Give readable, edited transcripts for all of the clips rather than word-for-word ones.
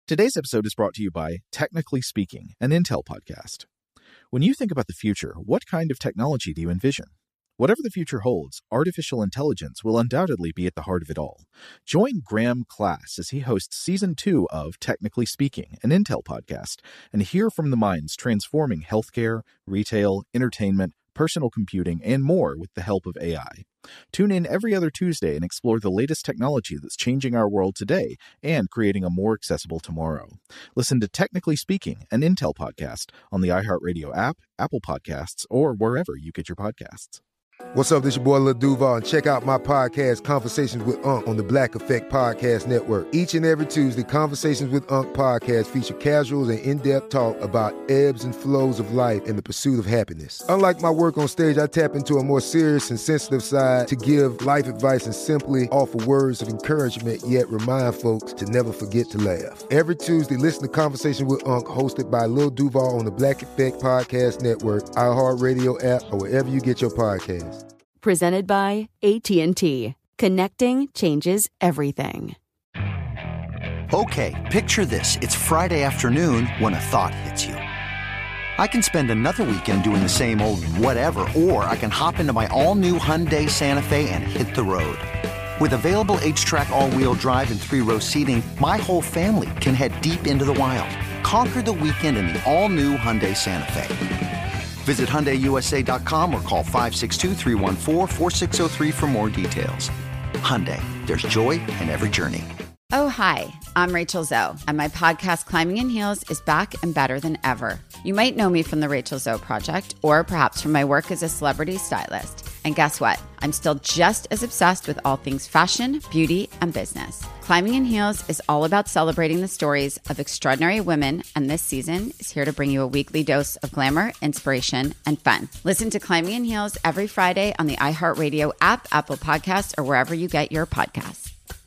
Today's episode is brought to you by Technically Speaking, an Intel podcast. When you think about the future, what kind of technology do you envision? Whatever the future holds, artificial intelligence will undoubtedly be at the heart of it all. Join Graham Class as he hosts Season 2 of Technically Speaking, an Intel podcast, and hear from the minds transforming healthcare, retail, entertainment, personal computing, and more with the help of AI. Tune in every other Tuesday and explore the latest technology that's changing our world today and creating a more accessible tomorrow. Listen to Technically Speaking, an Intel podcast on the iHeartRadio app, Apple Podcasts, or wherever you get your podcasts. What's up, this your boy Lil Duval, and check out my podcast, Conversations with Unc, on the Black Effect Podcast Network. Each and every Tuesday, Conversations with Unc podcast feature casuals and in-depth talk about ebbs and flows of life and the pursuit of happiness. Unlike my work on stage, I tap into a more serious and sensitive side to give life advice and simply offer words of encouragement, yet remind folks to never forget to laugh. Every Tuesday, listen to Conversations with Unc, hosted by Lil Duval on the Black Effect Podcast Network, iHeartRadio app, or wherever you get your podcasts. Presented by AT&T. Connecting changes everything. Okay, picture this. It's Friday afternoon when a thought hits you. I can spend another weekend doing the same old whatever, or I can hop into my all-new Hyundai Santa Fe and hit the road. With available H-Track all-wheel drive and 3-row seating, my whole family can head deep into the wild. Conquer the weekend in the all-new Hyundai Santa Fe. Visit HyundaiUSA.com or call 562-314-4603 for more details. Hyundai, there's joy in every journey. Oh, hi, I'm Rachel Zoe, and my podcast Climbing in Heels is back and better than ever. You might know me from the Rachel Zoe Project, or perhaps from my work as a celebrity stylist. And guess what? I'm still just as obsessed with all things fashion, beauty, and business. Climbing in Heels is all about celebrating the stories of extraordinary women, and this season is here to bring you a weekly dose of glamour, inspiration, and fun. Listen to Climbing in Heels every Friday on the iHeartRadio app, Apple Podcasts, or wherever you get your podcasts.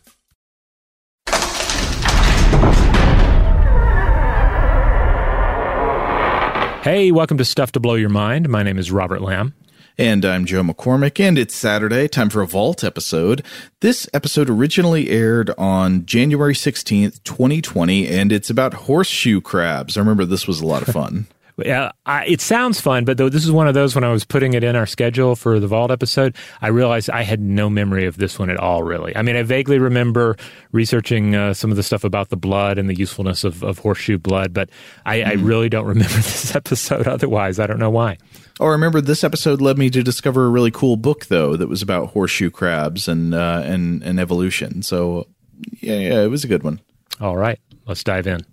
Hey, welcome to Stuff to Blow Your Mind. My name is Robert Lamb. And I'm Joe McCormick, and it's Saturday, time for a Vault episode. This episode originally aired on January 16th, 2020, and it's about horseshoe crabs. I remember this was a lot of fun. Yeah, it sounds fun, but though this is one of those when I was putting it in our schedule for the Vault episode, I realized I had no memory of this one at all, really. I mean, I vaguely remember researching some of the stuff about the blood and the usefulness of horseshoe blood, but I really don't remember this episode otherwise. I don't know why. Oh, I remember this episode led me to discover a really cool book, though, that was about horseshoe crabs and evolution. So, yeah, it was a good one. All right, let's dive in.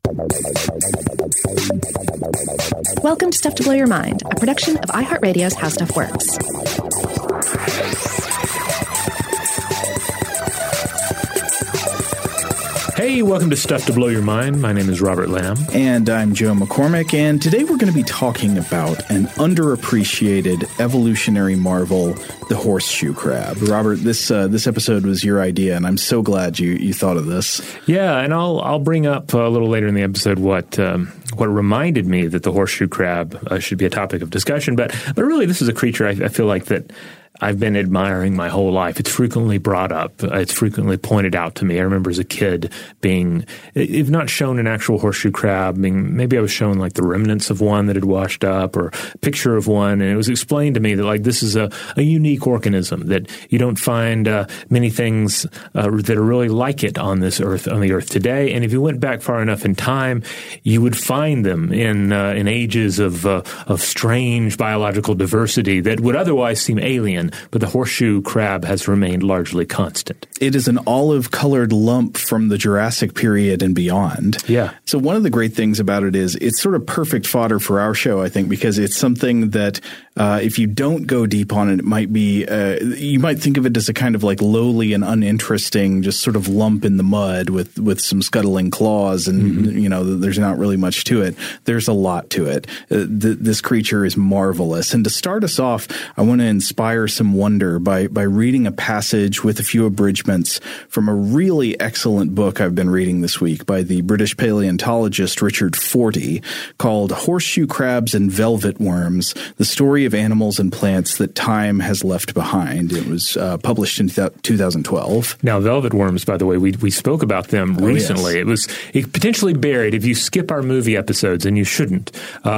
Welcome to Stuff to Blow Your Mind, a production of iHeartRadio's How Stuff Works. Hey, welcome to Stuff to Blow Your Mind. My name is Robert Lamb. And I'm Joe McCormick, and today we're going to be talking about an underappreciated evolutionary marvel, the horseshoe crab. Robert, this episode was your idea, and I'm so glad you thought of this. Yeah, and I'll bring up a little later in the episode what reminded me that the horseshoe crab should be a topic of discussion. But really, this is a creature I feel like that I've been admiring my whole life. It's frequently brought up. It's frequently pointed out to me. I remember as a kid being, if not shown an actual horseshoe crab, maybe I was shown like the remnants of one that had washed up or a picture of one. And it was explained to me that like this is a unique organism, that you don't find many things that are really like it on the earth today. And if you went back far enough in time, you would find them in ages of strange biological diversity that would otherwise seem alien. But the horseshoe crab has remained largely constant. It is an olive-colored lump from the Jurassic period and beyond. Yeah. So one of the great things about it is it's sort of perfect fodder for our show, I think, because it's something that if you don't go deep on it, it might be you might think of it as a kind of like lowly and uninteresting, just sort of lump in the mud with some scuttling claws, and you know, there's not really much to it. There's a lot to it. This creature is marvelous, and to start us off, I want to inspire some wonder by reading a passage with a few abridgments from a really excellent book I've been reading this week by the British paleontologist Richard Fortey called Horseshoe Crabs and Velvet Worms, The Story of Animals and Plants That Time Has Left Behind. It was published in 2012. Now, velvet worms, by the way, we spoke about them recently. Yes. It potentially buried if you skip our movie episodes, and you shouldn't.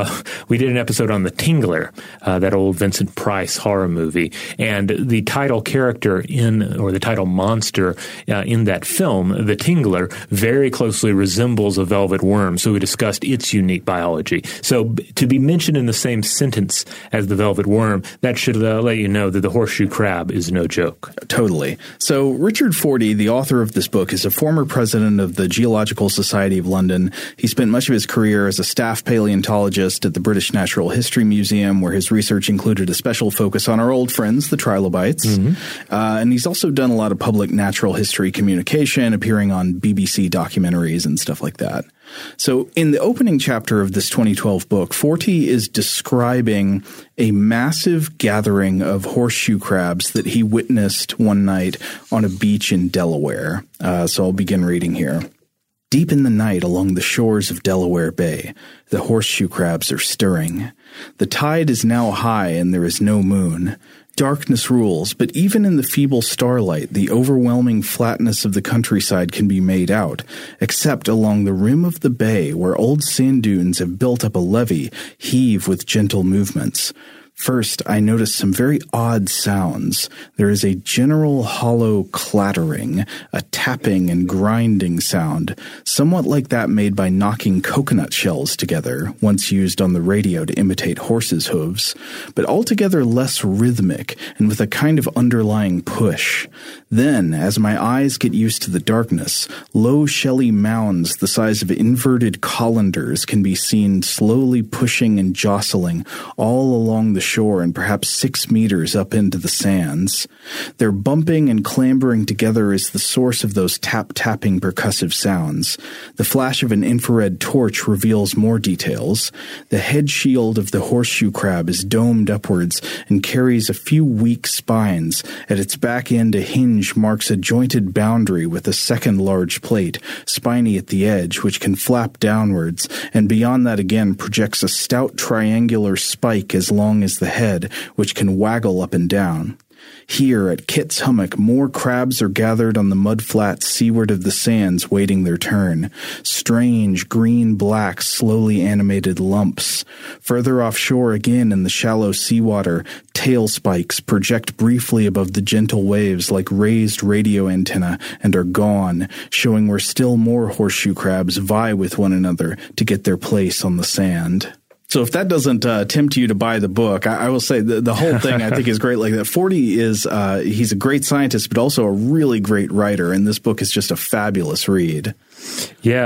We did an episode on The Tingler, that old Vincent Price horror movie, and the title character or the title monster in that film, The Tingler, very closely resembles a velvet worm, so we discussed its unique biology. So to be mentioned in the same sentence as the velvet worm, that should let you know that the horseshoe crab is no joke. Totally. So Richard Fortey, the author of this book, is a former president of the Geological Society of London. He spent much of his career as a staff paleontologist at the British Natural History Museum, where his research included a special focus on our old friends, the trilobites. Mm-hmm. And he's also done a lot of public natural history communication, appearing on BBC documentaries and stuff like that. So in the opening chapter of this 2012 book, Fortey is describing a massive gathering of horseshoe crabs that he witnessed one night on a beach in Delaware. So I'll begin reading here. Deep in the night along the shores of Delaware Bay, the horseshoe crabs are stirring. The tide is now high and there is no moon. Darkness rules, but even in the feeble starlight, the overwhelming flatness of the countryside can be made out, except along the rim of the bay where old sand dunes have built up a levee, heave with gentle movements. First, I noticed some very odd sounds. There is a general hollow clattering, a tapping and grinding sound, somewhat like that made by knocking coconut shells together, once used on the radio to imitate horses' hooves, but altogether less rhythmic and with a kind of underlying push. Then, as my eyes get used to the darkness, low shelly mounds the size of inverted colanders can be seen slowly pushing and jostling all along the shore and perhaps 6 meters up into the sands. Their bumping and clambering together is the source of those tap-tapping percussive sounds. The flash of an infrared torch reveals more details. The head shield of the horseshoe crab is domed upwards and carries a few weak spines. At its back end, a hinge marks a jointed boundary with a second large plate, spiny at the edge, which can flap downwards, and beyond that again projects a stout triangular spike as long as the head, which can waggle up and down. Here at Kit's Hummock, more crabs are gathered on the mudflats seaward of the sands waiting their turn. Strange, green-black, slowly animated lumps. Further offshore again in the shallow seawater, tail spikes project briefly above the gentle waves like raised radio antennae and are gone, showing where still more horseshoe crabs vie with one another to get their place on the sand. So if that doesn't tempt you to buy the book, I will say the whole thing I think is great. Like that, Fortey is he's a great scientist, but also a really great writer, and this book is just a fabulous read. Yeah,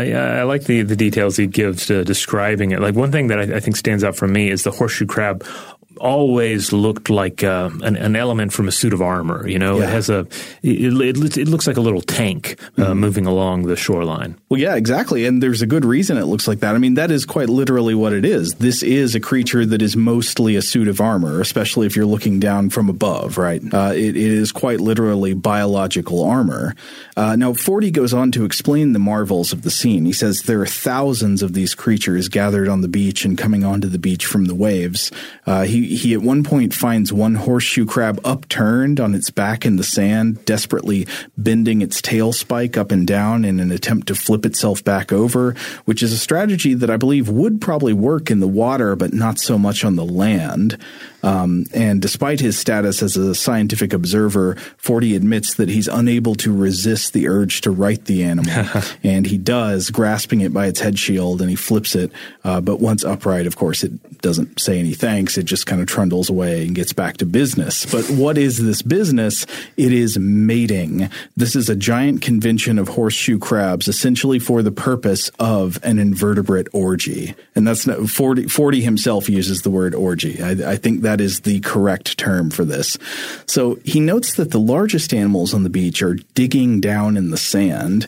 I like the details he gives to describing it. Like one thing that I think stands out for me is the horseshoe crab always looked like an element from a suit of armor. You know, yeah. It looks like a little tank moving along the shoreline. Well, yeah, exactly. And there's a good reason it looks like that. I mean, that is quite literally what it is. This is a creature that is mostly a suit of armor, especially if you're looking down from above, right? It is quite literally biological armor. Now, Fortey goes on to explain the marvels of the scene. He says there are thousands of these creatures gathered on the beach and coming onto the beach from the waves. He at one point finds one horseshoe crab upturned on its back in the sand, desperately bending its tail spike up and down in an attempt to flip itself back over, which is a strategy that I believe would probably work in the water, but not so much on the land. And despite his status as a scientific observer, Fortey admits that he's unable to resist the urge to right the animal. And he does, grasping it by its head shield, and he flips it. But once upright, of course, it doesn't say any thanks. It just kind of trundles away and gets back to business. But what is this business? It is mating. This is a giant convention of horseshoe crabs, essentially for the purpose of an invertebrate orgy. And that's not, Fortey himself uses the word orgy. I think that is the correct term for this. So he notes that the largest animals on the beach are digging down in the sand.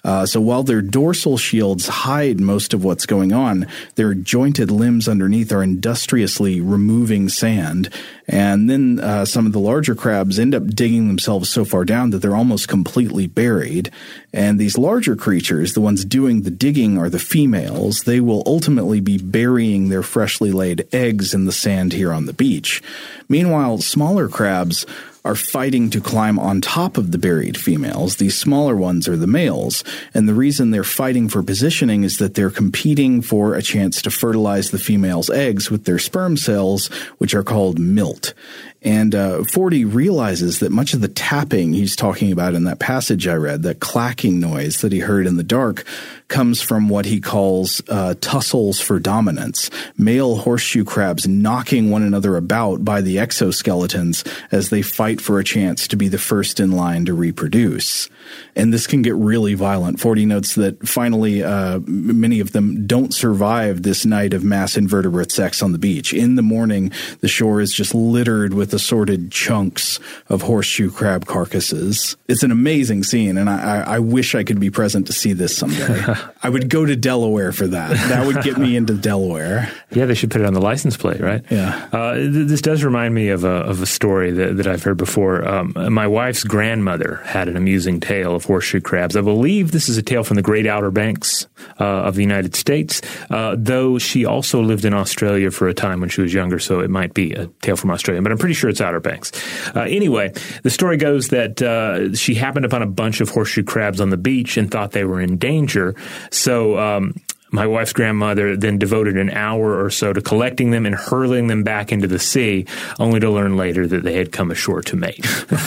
So while their dorsal shields hide most of what's going on, their jointed limbs underneath are industriously removing sand. And then some of the larger crabs end up digging themselves so far down that they're almost completely buried. And these larger creatures, the ones doing the digging, are the females. They will ultimately be burying their freshly laid eggs in the sand here on the beach. Meanwhile, smaller crabs are fighting to climb on top of the buried females. These smaller ones are the males. And the reason they're fighting for positioning is that they're competing for a chance to fertilize the female's eggs with their sperm cells, which are called milt. And Forty realizes that much of the tapping he's talking about in that passage I read, that clacking noise that he heard in the dark, comes from what he calls tussles for dominance, male horseshoe crabs knocking one another about by the exoskeletons as they fight for a chance to be the first in line to reproduce. And this can get really violent. Forty notes that finally many of them don't survive this night of mass invertebrate sex on the beach. In the morning, the shore is just littered with assorted chunks of horseshoe crab carcasses. It's an amazing scene, and I wish I could be present to see this someday. I would go to Delaware for that. That would get me into Delaware. Yeah, they should put it on the license plate, right? Yeah. This does remind me of a story that I've heard before. My wife's grandmother had an amusing tale of horseshoe crabs. I believe this is a tale from the Great Outer Banks of the United States, though she also lived in Australia for a time when she was younger, so it might be a tale from Australia, but I'm pretty sure it's Outer Banks. Anyway, the story goes that she happened upon a bunch of horseshoe crabs on the beach and thought they were in danger. So my wife's grandmother then devoted an hour or so to collecting them and hurling them back into the sea, only to learn later that they had come ashore to mate.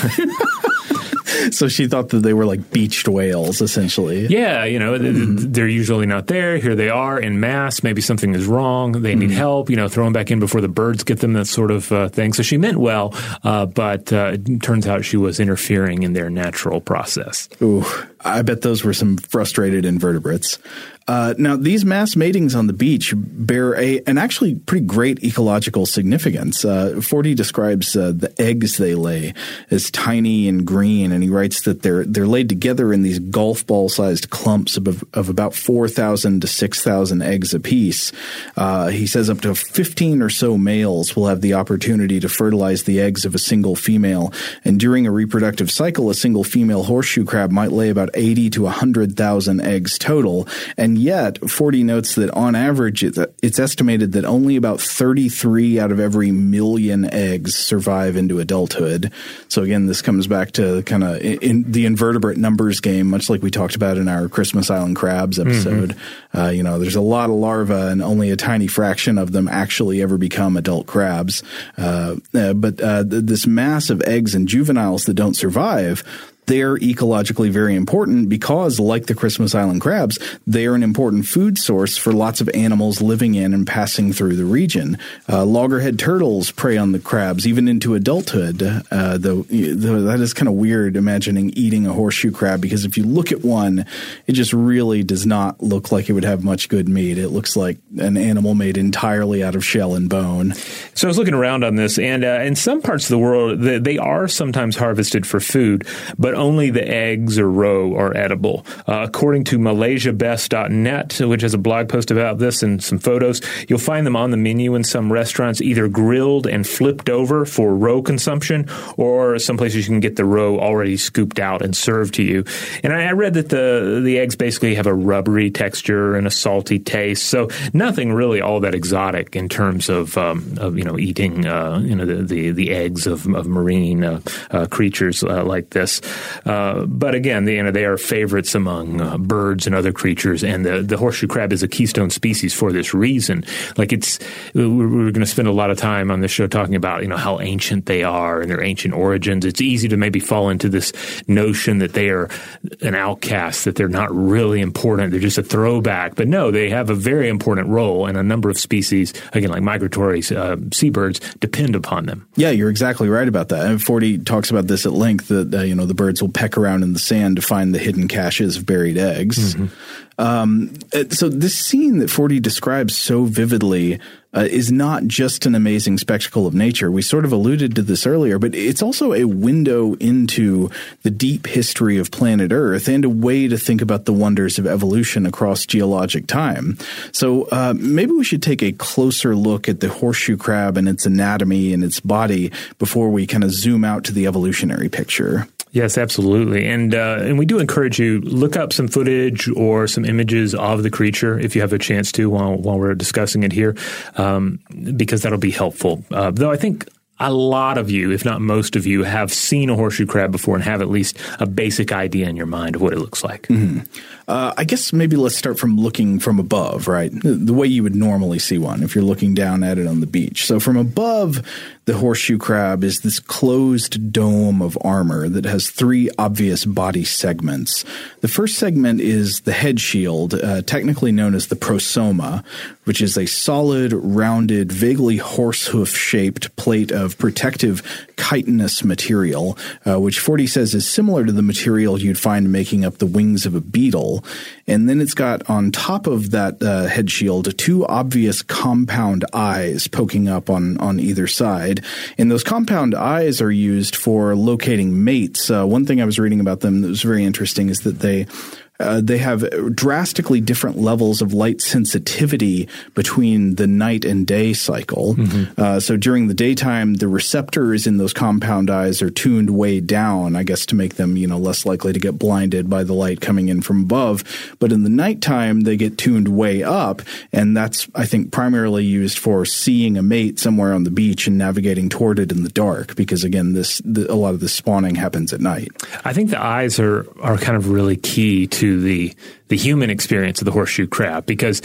So she thought that they were like beached whales, essentially. Yeah, they're usually not there. Here they are in mass. Maybe something is wrong. They need help, throw them back in before the birds get them, that sort of thing. So she meant well, but it turns out she was interfering in their natural process. Ooh, I bet those were some frustrated invertebrates. Now, these mass matings on the beach bear an actually pretty great ecological significance. Forty describes the eggs they lay as tiny and green, and he writes that they're laid together in these golf ball-sized clumps of about 4,000 to 6,000 eggs apiece. He says up to 15 or so males will have the opportunity to fertilize the eggs of a single female, and during a reproductive cycle, a single female horseshoe crab might lay about 80 to 100,000 eggs total, and yet, Forty notes that on average, it's estimated that only about 33 out of every million eggs survive into adulthood. So again, this comes back to kind of in the invertebrate numbers game, much like we talked about in our Christmas Island crabs episode. There's a lot of larvae and only a tiny fraction of them actually ever become adult crabs. But this mass of eggs and juveniles that don't survive, they're ecologically very important because, like the Christmas Island crabs, they are an important food source for lots of animals living in and passing through the region. Loggerhead turtles prey on the crabs even into adulthood, though that is kind of weird imagining eating a horseshoe crab, because if you look at one, it just really does not look like it would have much good meat. It looks like an animal made entirely out of shell and bone. So I was looking around on this, and in some parts of the world, they are sometimes harvested for food, but only the eggs or roe are edible. According to MalaysiaBest.net, which has a blog post about this and some photos, you'll find them on the menu in some restaurants, either grilled and flipped over for roe consumption, or some places you can get the roe already scooped out and served to you. And I read that the eggs basically have a rubbery texture and a salty taste, so nothing really all that exotic in terms of eating the eggs of marine creatures like this. But again, they are favorites among birds and other creatures, and the horseshoe crab is a keystone species for this reason. Like we're going to spend a lot of time on this show talking about how ancient they are and their ancient origins. It's easy to maybe fall into this notion that they are an outcast, that they're not really important, they're just a throwback. But no, they have a very important role, and a number of species, again, like migratory seabirds, depend upon them. Yeah, you're exactly right about that. And Forty talks about this at length, that the bird birds will peck around in the sand to find the hidden caches of buried eggs. So this scene that Forty describes so vividly is not just an amazing spectacle of nature. We sort of alluded to this earlier, but it's also a window into the deep history of planet Earth and a way to think about the wonders of evolution across geologic time. So maybe we should take a closer look at the horseshoe crab and its anatomy and its body before we kind of zoom out to the evolutionary picture. Yes, absolutely. And we do encourage you, look up some footage or some images of the creature if you have a chance to while we're discussing it here, because that'll be helpful. Though I think a lot of you, if not most of you, have seen a horseshoe crab before and have at least a basic idea in your mind of what it looks like. I guess maybe let's start from looking from above, right? The way you would normally see one if you're looking down at it on the beach. So from above, the horseshoe crab is this closed dome of armor that has three obvious body segments. The first segment is the head shield, technically known as the prosoma, which is a solid, rounded, vaguely horsehoof-shaped plate of protective chitinous material, which Forty says is similar to the material you'd find making up the wings of a beetle. And then it's got on top of that head shield two obvious compound eyes poking up on either side. And those compound eyes are used for locating mates. One thing I was reading about them that was very interesting is that they have drastically different levels of light sensitivity between the night and day cycle. So during the daytime, the receptors in those compound eyes are tuned way down, I guess, to make them, less likely to get blinded by the light coming in from above. But in the nighttime, they get tuned way up. And that's, I think, primarily used for seeing a mate somewhere on the beach and navigating toward it in the dark. Because again, a lot of the spawning happens at night. I think the eyes are kind of really key to the human experience of the horseshoe crab, because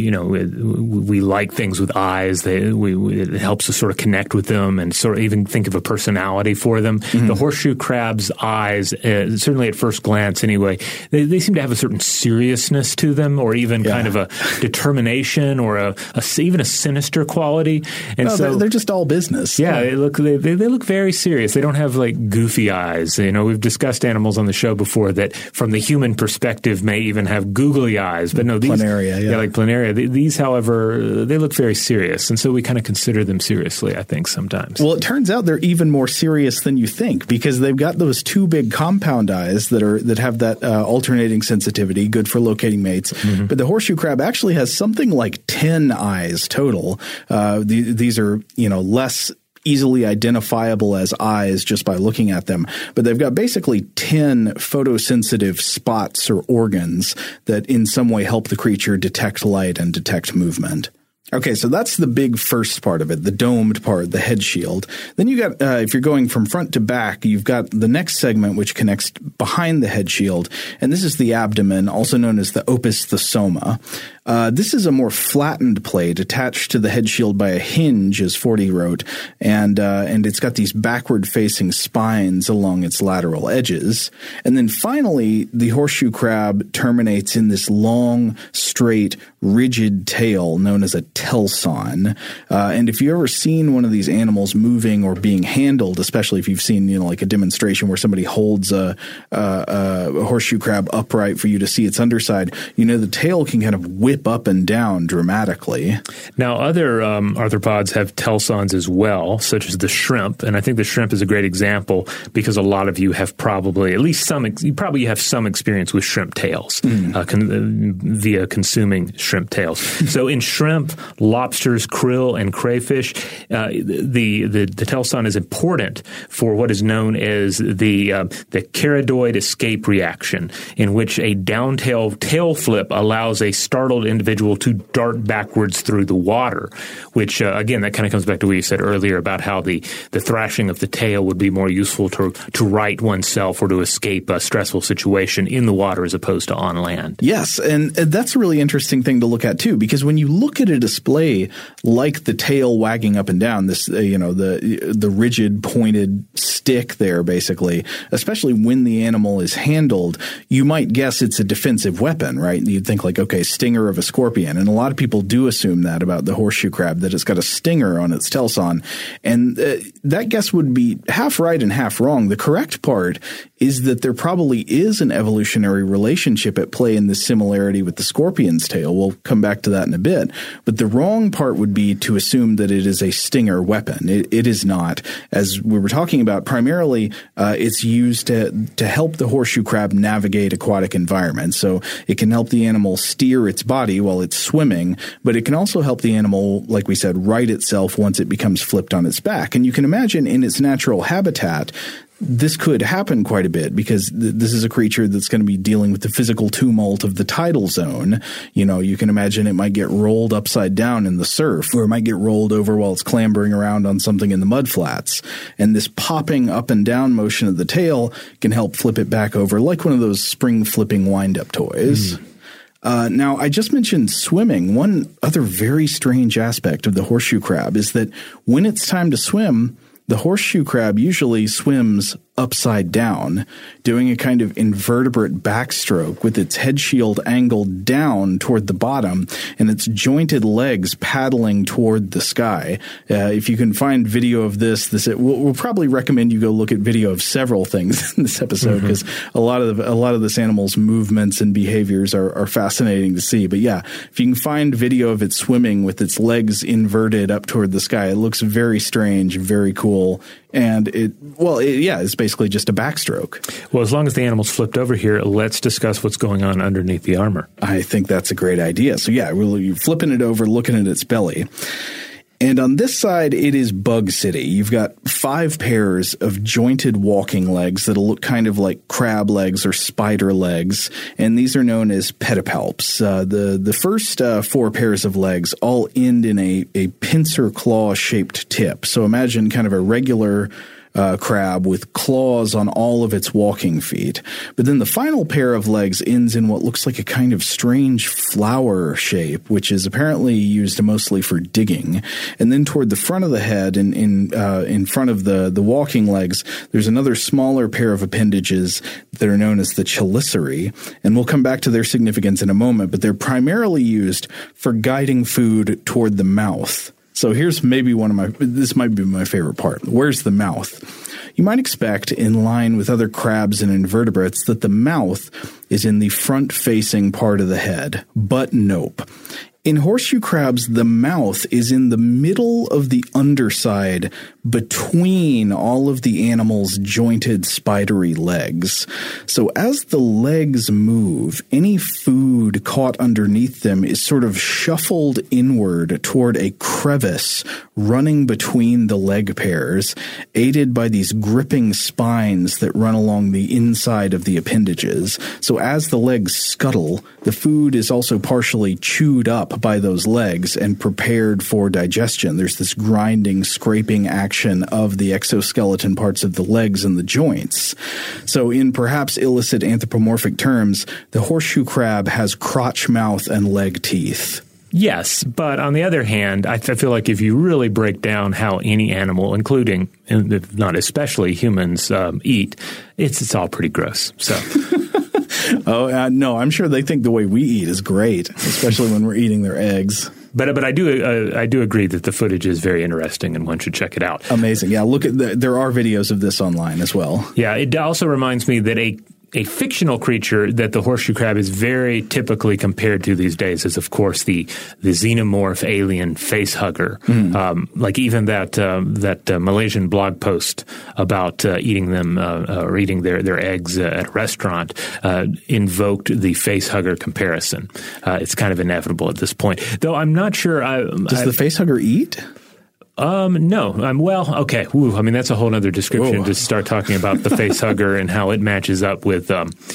we like things with eyes. It helps us sort of connect with them and sort of even think of a personality for them. The horseshoe crab's eyes, certainly at first glance anyway, they seem to have a certain seriousness to them, or even kind of a determination, or even a sinister quality. And so they're just all business. Yeah, they look very serious. They don't have like goofy eyes. We've discussed animals on the show before that from the human perspective may even have googly eyes, but no, these planaria, like planaria. These, however, they look very serious, and so we kind of consider them seriously, I think, sometimes. Well, it turns out they're even more serious than you think, because they've got those two big compound eyes that have that alternating sensitivity, good for locating mates. But the horseshoe crab actually has something like 10 eyes total. These are less easily identifiable as eyes just by looking at them. But they've got basically 10 photosensitive spots or organs that in some way help the creature detect light and detect movement. Okay, so that's the big first part of it, the domed part, the head shield. Then you got, if you're going from front to back, you've got the next segment which connects behind the head shield, and this is the abdomen, also known as the opus thesoma. This is a more flattened plate attached to the head shield by a hinge, as Forty wrote, and it's got these backward-facing spines along its lateral edges. And then finally, the horseshoe crab terminates in this long, straight, rigid tail known as a telson. And if you've ever seen one of these animals moving or being handled, especially if you've seen, like a demonstration where somebody holds a horseshoe crab upright for you to see its underside, the tail can kind of whip up and down dramatically. Now, other arthropods have telsons as well, such as the shrimp, and I think the shrimp is a great example because a lot of you have probably at least you probably have some experience with shrimp tails via consuming shrimp tails. So in shrimp, lobsters, krill, and crayfish, the telson is important for what is known as the charadoid escape reaction, in which a down-tail tail flip allows a startled individual to dart backwards through the water, which, again, that kind of comes back to what you said earlier about how the thrashing of the tail would be more useful to right oneself or to escape a stressful situation in the water as opposed to on land. Yes, and that's a really interesting thing to look at, too, because when you look at it display like the tail wagging up and down, this the rigid pointed stick there basically, especially when the animal is handled, you might guess it's a defensive weapon, right? You'd think like, okay, stinger of a scorpion. And a lot of people do assume that about the horseshoe crab, that it's got a stinger on its telson. And that guess would be half right and half wrong. The correct part is that there probably is an evolutionary relationship at play in this similarity with the scorpion's tail. We'll come back to that in a bit. But the wrong part would be to assume that it is a stinger weapon. It is not. As we were talking about, primarily it's used to help the horseshoe crab navigate aquatic environments. So it can help the animal steer its body while it's swimming, but it can also help the animal, like we said, right itself once it becomes flipped on its back. And you can imagine in its natural habitat, this could happen quite a bit because this is a creature that's going to be dealing with the physical tumult of the tidal zone. You know, you can imagine it might get rolled upside down in the surf, or it might get rolled over while it's clambering around on something in the mud flats. And this popping up and down motion of the tail can help flip it back over like one of those spring flipping wind-up toys. Now, I just mentioned swimming. One other very strange aspect of the horseshoe crab is that when it's time to swim, the horseshoe crab usually swims upside down, doing a kind of invertebrate backstroke with its head shield angled down toward the bottom and its jointed legs paddling toward the sky. If you can find video of this we'll probably recommend you go look at video of several things in this episode because a lot of this animal's movements and behaviors are fascinating to see. But yeah, if you can find video of it swimming with its legs inverted up toward the sky, it looks very strange, very cool. And it's basically just a backstroke. Well, as long as the animal's flipped over here, let's discuss what's going on underneath the armor. I think that's a great idea. So yeah, you're flipping it over, looking at its belly. And on this side, it is Bug City. You've got 5 pairs of jointed walking legs that'll look kind of like crab legs or spider legs, and these are known as pedipalps. The first 4 pairs of legs all end in a pincer claw-shaped tip. So imagine kind of a regular crab with claws on all of its walking feet. But then the final pair of legs ends in what looks like a kind of strange flower shape, which is apparently used mostly for digging. And then toward the front of the head, in front of the walking legs, there's another smaller pair of appendages that are known as the chelicerae. And we'll come back to their significance in a moment, but they're primarily used for guiding food toward the mouth. So here's maybe this might be my favorite part. Where's the mouth? You might expect, in line with other crabs and invertebrates, that the mouth is in the front-facing part of the head. But nope. In horseshoe crabs, the mouth is in the middle of the underside between all of the animal's jointed spidery legs. So as the legs move, any food caught underneath them is sort of shuffled inward toward a crevice running between the leg pairs, aided by these gripping spines that run along the inside of the appendages. So as the legs scuttle, the food is also partially chewed up by those legs and prepared for digestion. There's this grinding, scraping action of the exoskeleton parts of the legs and the joints. So in perhaps illicit anthropomorphic terms, the horseshoe crab has crotch, mouth, and leg teeth. Yes, but on the other hand, I feel like if you really break down how any animal, including, if not especially humans, eat, it's all pretty gross. So... No, I'm sure they think the way we eat is great, especially when we're eating their eggs. But I do agree that the footage is very interesting and one should check it out. Amazing. Yeah, there are videos of this online as well. Yeah, it also reminds me that a fictional creature that the horseshoe crab is very typically compared to these days is, of course, the xenomorph alien facehugger. Like even that Malaysian blog post about eating them or eating their eggs at a restaurant invoked the facehugger comparison. It's kind of inevitable at this point, though. I'm not sure. Does the facehugger eat? No. Okay. Ooh, I mean, that's a whole other description to start talking about the facehugger and how it matches up with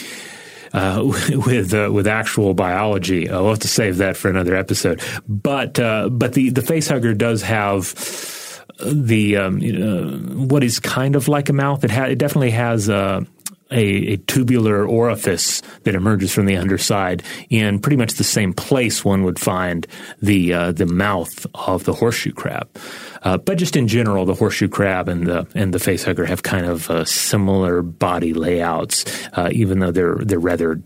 actual biology. We'll have to save that for another episode. But the facehugger does have what is kind of like a mouth. It definitely has a tubular orifice that emerges from the underside in pretty much the same place one would find the mouth of the horseshoe crab. But just in general, the horseshoe crab and the facehugger have kind of similar body layouts, even though they're rather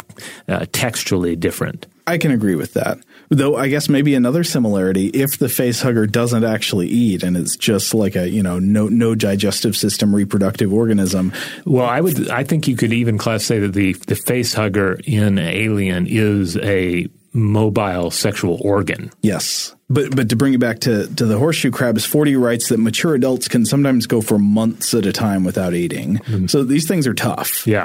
textually different. I can agree with that. Though I guess maybe another similarity, if the facehugger doesn't actually eat and it's just like a, no digestive system reproductive organism. Well, I think you could even say that the facehugger in Alien is a mobile sexual organ. Yes. But to bring it back to the horseshoe crabs, Forty writes that mature adults can sometimes go for months at a time without eating. Mm-hmm. So these things are tough. Yeah.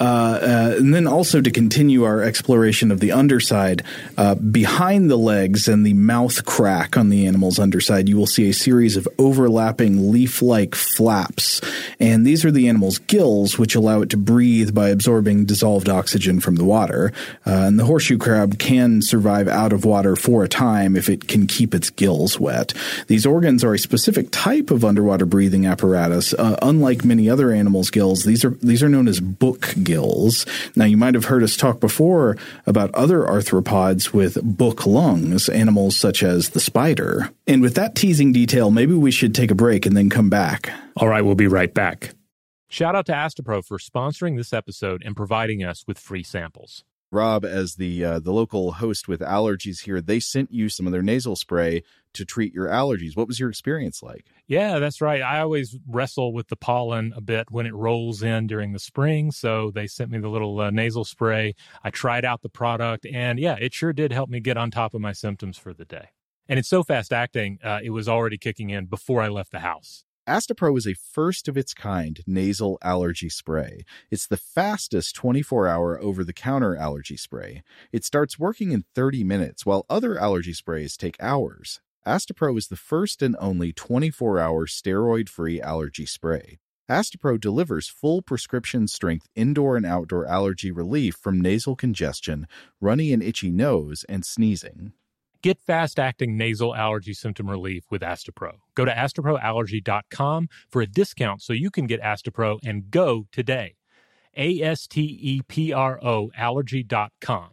And then also to continue our exploration of the underside, behind the legs and the mouth crack on the animal's underside, you will see a series of overlapping leaf-like flaps. And these are the animal's gills, which allow it to breathe by absorbing dissolved oxygen from the water. And the horseshoe crab can survive out of water for a time if it can keep its gills wet. These organs are a specific type of underwater breathing apparatus. Unlike many other animals' gills, these are known as book gills. Now, you might have heard us talk before about other arthropods with book lungs, animals such as the spider. And with that teasing detail, maybe we should take a break and then come back. All right, we'll be right back. Shout out to Astepro for sponsoring this episode and providing us with free samples. Rob, as the local host with allergies here, they sent you some of their nasal spray to treat your allergies. What was your experience like? Yeah, that's right. I always wrestle with the pollen a bit when it rolls in during the spring, so they sent me the little nasal spray. I tried out the product, and yeah, it sure did help me get on top of my symptoms for the day. And it's so fast-acting, it was already kicking in before I left the house. Astepro is a first-of-its-kind nasal allergy spray. It's the fastest 24-hour over-the-counter allergy spray. It starts working in 30 minutes, while other allergy sprays take hours. Astepro is the first and only 24-hour steroid-free allergy spray. Astepro delivers full prescription-strength indoor and outdoor allergy relief from nasal congestion, runny and itchy nose, and sneezing. Get fast-acting nasal allergy symptom relief with Astepro. Go to asteproallergy.com for a discount so you can get Astepro and go today. ASTEPRO allergy.com.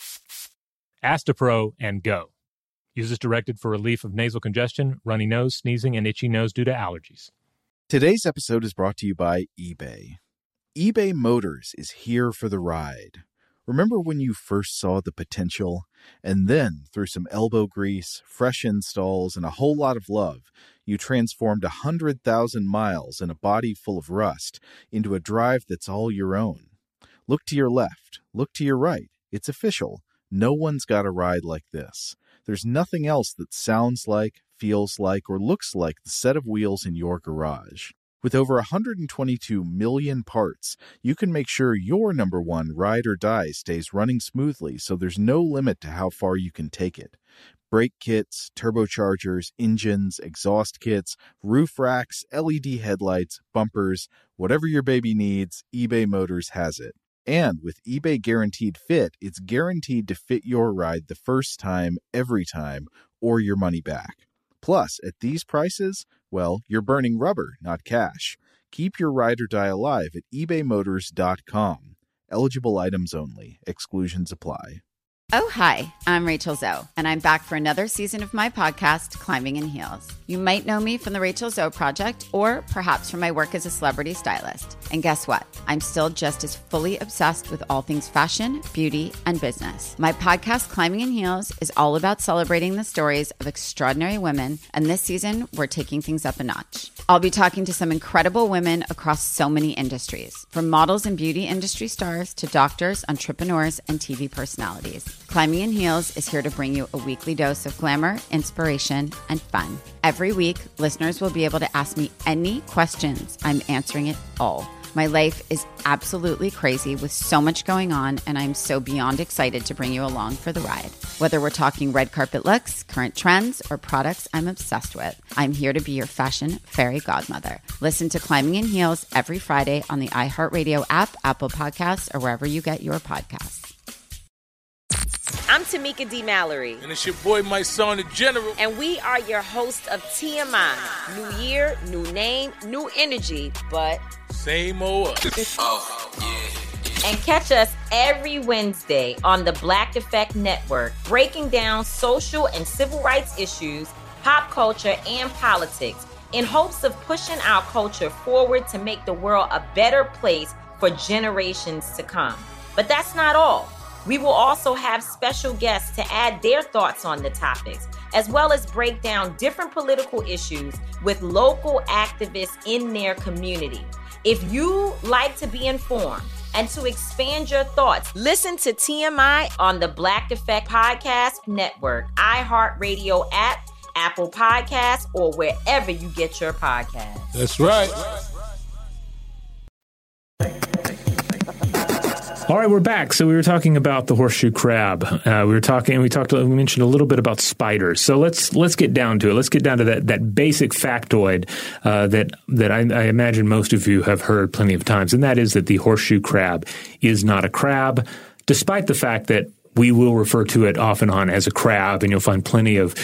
Astepro and go. Use as directed for relief of nasal congestion, runny nose, sneezing, and itchy nose due to allergies. Today's episode is brought to you by eBay. eBay Motors is here for the ride. Remember when you first saw the potential? And then, through some elbow grease, fresh installs, and a whole lot of love, you transformed 100,000 miles and a body full of rust into a drive that's all your own. Look to your left. Look to your right. It's official. No one's got a ride like this. There's nothing else that sounds like, feels like, or looks like the set of wheels in your garage. With over 122 million parts, you can make sure your number one ride or die stays running smoothly, so there's no limit to how far you can take it. Brake kits, turbochargers, engines, exhaust kits, roof racks, LED headlights, bumpers, whatever your baby needs, eBay Motors has it. And with eBay Guaranteed Fit, it's guaranteed to fit your ride the first time, every time, or your money back. Plus, at these prices, well, you're burning rubber, not cash. Keep your ride or die alive at ebaymotors.com. Eligible items only. Exclusions apply. Oh, hi, I'm Rachel Zoe, and I'm back for another season of my podcast, Climbing in Heels. You might know me from the Rachel Zoe Project, or perhaps from my work as a celebrity stylist. And guess what? I'm still just as fully obsessed with all things fashion, beauty, and business. My podcast, Climbing in Heels, is all about celebrating the stories of extraordinary women, and this season, we're taking things up a notch. I'll be talking to some incredible women across so many industries, from models and beauty industry stars to doctors, entrepreneurs, and TV personalities. Climbing in Heels is here to bring you a weekly dose of glamour, inspiration, and fun. Every week, listeners will be able to ask me any questions. I'm answering it all. My life is absolutely crazy with so much going on, and I'm so beyond excited to bring you along for the ride. Whether we're talking red carpet looks, current trends, or products I'm obsessed with, I'm here to be your fashion fairy godmother. Listen to Climbing in Heels every Friday on the iHeartRadio app, Apple Podcasts, or wherever you get your podcasts. I'm Tamika D. Mallory. And it's your boy, my son, the General. And we are your hosts of TMI. New year, new name, new energy, but same old us. Oh, yeah. And catch us every Wednesday on the Black Effect Network, breaking down social and civil rights issues, pop culture, and politics in hopes of pushing our culture forward to make the world a better place for generations to come. But that's not all. We will also have special guests to add their thoughts on the topics, as well as break down different political issues with local activists in their community. If you like to be informed and to expand your thoughts, listen to TMI on the Black Effect Podcast Network, iHeartRadio app, Apple Podcasts, or wherever you get your podcasts. That's right. All right, we're back. So we were talking about the horseshoe crab. We mentioned a little bit about spiders. So let's get down to it. Let's get down to that basic factoid that I imagine most of you have heard plenty of times, and that is that the horseshoe crab is not a crab, despite the fact that we will refer to it off and on as a crab, and you'll find plenty of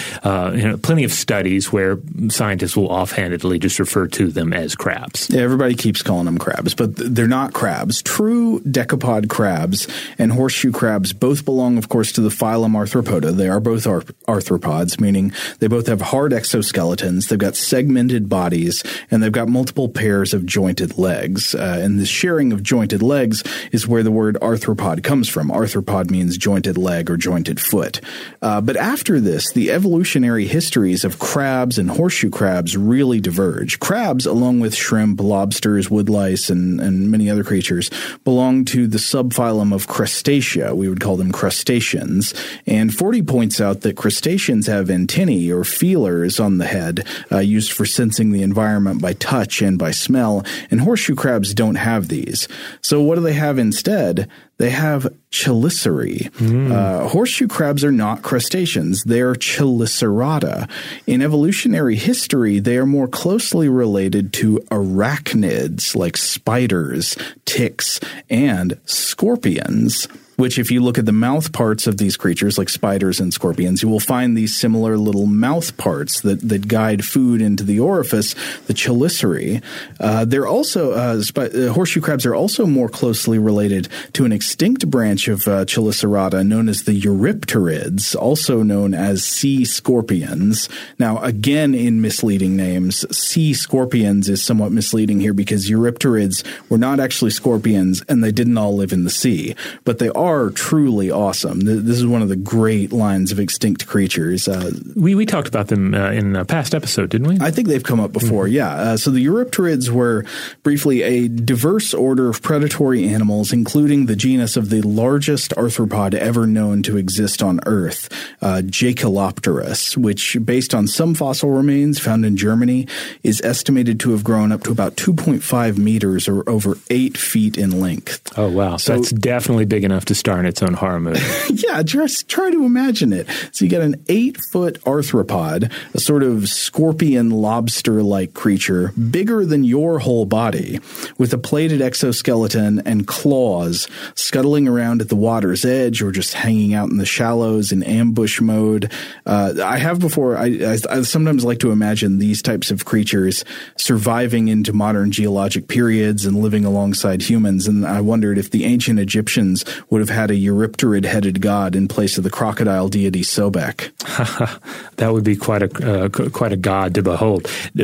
studies where scientists will offhandedly just refer to them as crabs. Yeah, everybody keeps calling them crabs, but they're not crabs. True decapod crabs and horseshoe crabs both belong, of course, to the phylum Arthropoda. They are both arthropods, meaning they both have hard exoskeletons, they've got segmented bodies, and they've got multiple pairs of jointed legs. And the sharing of jointed legs is where the word arthropod comes from. Arthropod means jointed leg or jointed foot. But after this, the evolutionary histories of crabs and horseshoe crabs really diverge. Crabs, along with shrimp, lobsters, woodlice, and many other creatures, belong to the subphylum of Crustacea. We would call them crustaceans. And Forty points out that crustaceans have antennae or feelers on the head used for sensing the environment by touch and by smell, and horseshoe crabs don't have these. So what do they have instead? They have chelicerae. Horseshoe crabs are not crustaceans. They're chelicerata. In evolutionary history, they are more closely related to arachnids like spiders, ticks, and scorpions, which if you look at the mouth parts of these creatures, like spiders and scorpions, you will find these similar little mouth parts that guide food into the orifice, the chelicerae. They're also horseshoe crabs are also more closely related to an extinct branch of chelicerata known as the eurypterids, also known as sea scorpions. Now, again, in misleading names, sea scorpions is somewhat misleading here because eurypterids were not actually scorpions and they didn't all live in the sea, but they are truly awesome. This is one of the great lines of extinct creatures. We talked about them in a past episode, didn't we? I think they've come up before, yeah. So the eurypterids were briefly a diverse order of predatory animals, including the genus of the largest arthropod ever known to exist on Earth, Jacalopterus, which, based on some fossil remains found in Germany, is estimated to have grown up to about 2.5 meters or over 8 feet in length. Oh, wow. So that's definitely big enough to star in its own horror movie. Yeah, just try to imagine it. So you got an 8-foot arthropod, a sort of scorpion lobster-like creature, bigger than your whole body, with a plated exoskeleton and claws, scuttling around at the water's edge or just hanging out in the shallows in ambush mode. I sometimes like to imagine these types of creatures surviving into modern geologic periods and living alongside humans, and I wondered if the ancient Egyptians would have had a eurypterid-headed god in place of the crocodile deity Sobek. That would be quite a god to behold.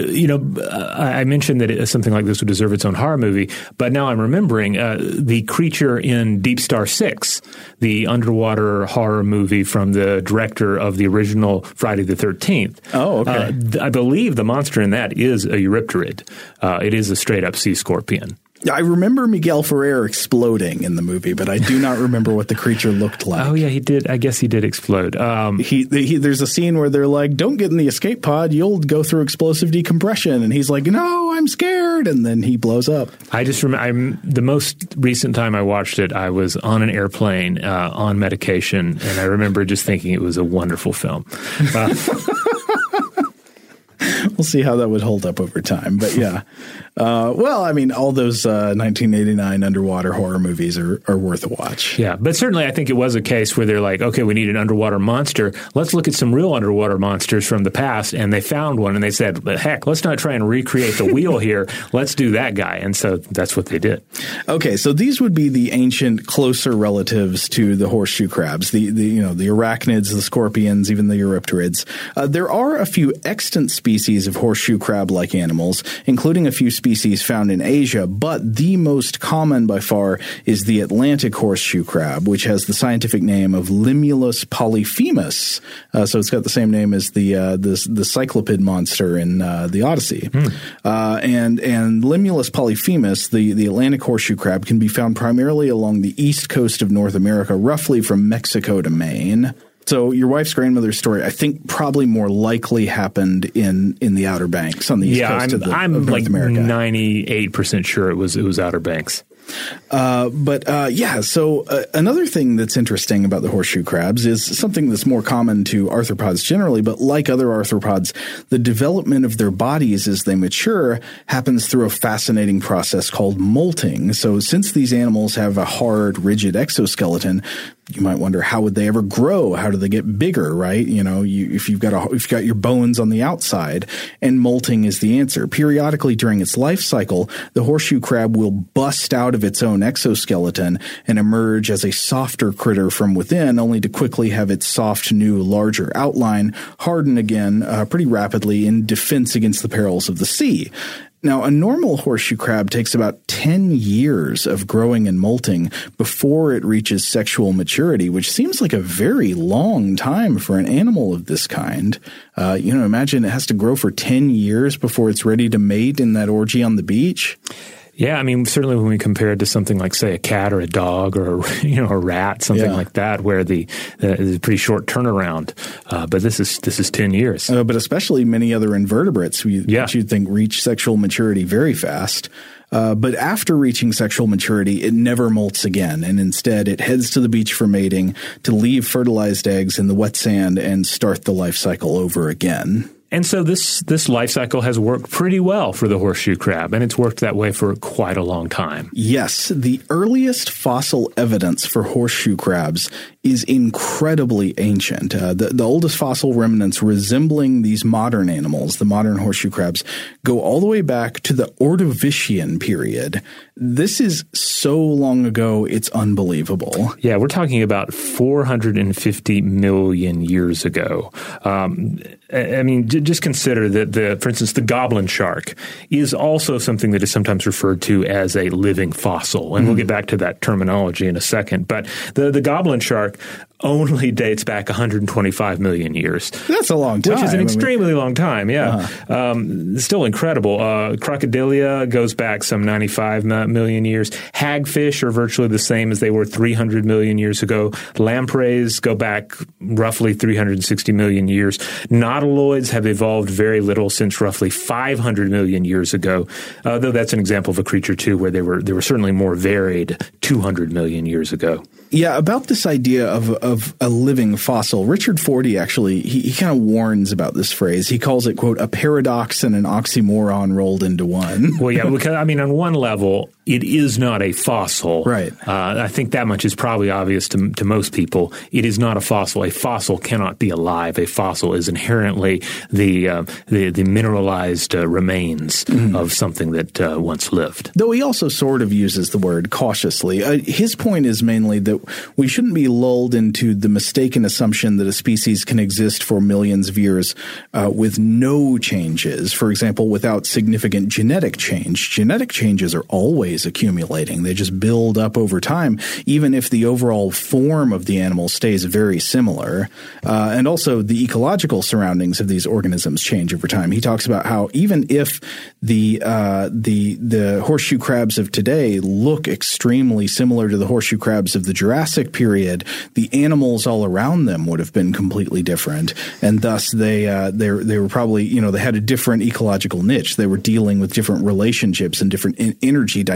I mentioned that something like this would deserve its own horror movie, but now I'm remembering the creature in Deep Star 6, the underwater horror movie from the director of the original Friday the 13th. Oh, okay. I believe the monster in that is a eurypterid. It is a straight-up sea scorpion. I remember Miguel Ferrer exploding in the movie, but I do not remember what the creature looked like. Oh, yeah, he did. I guess he did explode. There's a scene where they're like, don't get in the escape pod. You'll go through explosive decompression. And he's like, no, I'm scared. And then he blows up. I just remember the most recent time I watched it, I was on an airplane on medication. And I remember just thinking it was a wonderful film. We'll see how that would hold up over time. But yeah. Well, I mean, all those 1989 underwater horror movies are worth a watch. Yeah, but certainly I think it was a case where they're like, okay, we need an underwater monster. Let's look at some real underwater monsters from the past. And they found one and they said, heck, let's not try and recreate the wheel here. Let's do that guy. And so that's what they did. Okay, so these would be the ancient closer relatives to the horseshoe crabs, the arachnids, the scorpions, even the eurypterids. There are a few extant species of horseshoe crab-like animals, including a few species found in Asia, but the most common by far is the Atlantic horseshoe crab, which has the scientific name of Limulus polyphemus. So it's got the same name as the cyclopid monster in the Odyssey. And Limulus polyphemus, the Atlantic horseshoe crab, can be found primarily along the east coast of North America, roughly from Mexico to Maine. So your wife's grandmother's story, I think, probably more likely happened in the Outer Banks on the east coast of North America. I'm like 98% sure it was Outer Banks. So another thing that's interesting about the horseshoe crabs is something that's more common to arthropods generally, but like other arthropods, the development of their bodies as they mature happens through a fascinating process called molting. So since these animals have a hard, rigid exoskeleton, you might wonder, how would they ever grow? How do they get bigger, right? If you've got your bones on the outside, and molting is the answer. Periodically during its life cycle, the horseshoe crab will bust out of its own exoskeleton and emerge as a softer critter from within, only to quickly have its soft, new, larger outline harden again pretty rapidly in defense against the perils of the sea. Now, a normal horseshoe crab takes about 10 years of growing and molting before it reaches sexual maturity, which seems like a very long time for an animal of this kind. Imagine it has to grow for 10 years before it's ready to mate in that orgy on the beach. Yeah, I mean, certainly when we compare it to something like, say, a cat or a dog or a rat, something like that, where the pretty short turnaround. But this is 10 years. But especially many other invertebrates, which you'd think reach sexual maturity very fast. But after reaching sexual maturity, it never molts again, and instead it heads to the beach for mating to leave fertilized eggs in the wet sand and start the life cycle over again. And so this life cycle has worked pretty well for the horseshoe crab, and it's worked that way for quite a long time. Yes, the earliest fossil evidence for horseshoe crabs is incredibly ancient. The oldest fossil remnants resembling these modern animals, the modern horseshoe crabs, go all the way back to the Ordovician period. This is so long ago, it's unbelievable. Yeah, we're talking about 450 million years ago. I mean, just consider that, for instance, the goblin shark is also something that is sometimes referred to as a living fossil. And we'll get back to that terminology in a second. But the goblin shark only dates back 125 million years. That's a long time. Which is an extremely long time, yeah. Still incredible. Crocodilia goes back some 95 million years. Hagfish are virtually the same as they were 300 million years ago. Lampreys go back roughly 360 million years. Nautiloids have evolved very little since roughly 500 million years ago, though that's an example of a creature, too, where they were certainly more varied 200 million years ago. Yeah, about this idea of a living fossil, Richard Fortey actually, he kind of warns about this phrase. He calls it, quote, a paradox and an oxymoron rolled into one. Well, yeah, because, I mean, on one level, it is not a fossil. Right. I think that much is probably obvious to most people. It is not a fossil. A fossil cannot be alive. A fossil is inherently the mineralized remains of something that once lived. Though he also sort of uses the word cautiously. His point is mainly that we shouldn't be lulled into the mistaken assumption that a species can exist for millions of years with no changes. For example, without significant genetic change. Genetic changes are always accumulating. They just build up over time, even if the overall form of the animal stays very similar. And also the ecological surroundings of these organisms change over time. He talks about how even if the horseshoe crabs of today look extremely similar to the horseshoe crabs of the Jurassic period, the animals all around them would have been completely different, and thus they were probably, they had a different ecological niche. They were dealing with different relationships and different energy dynamics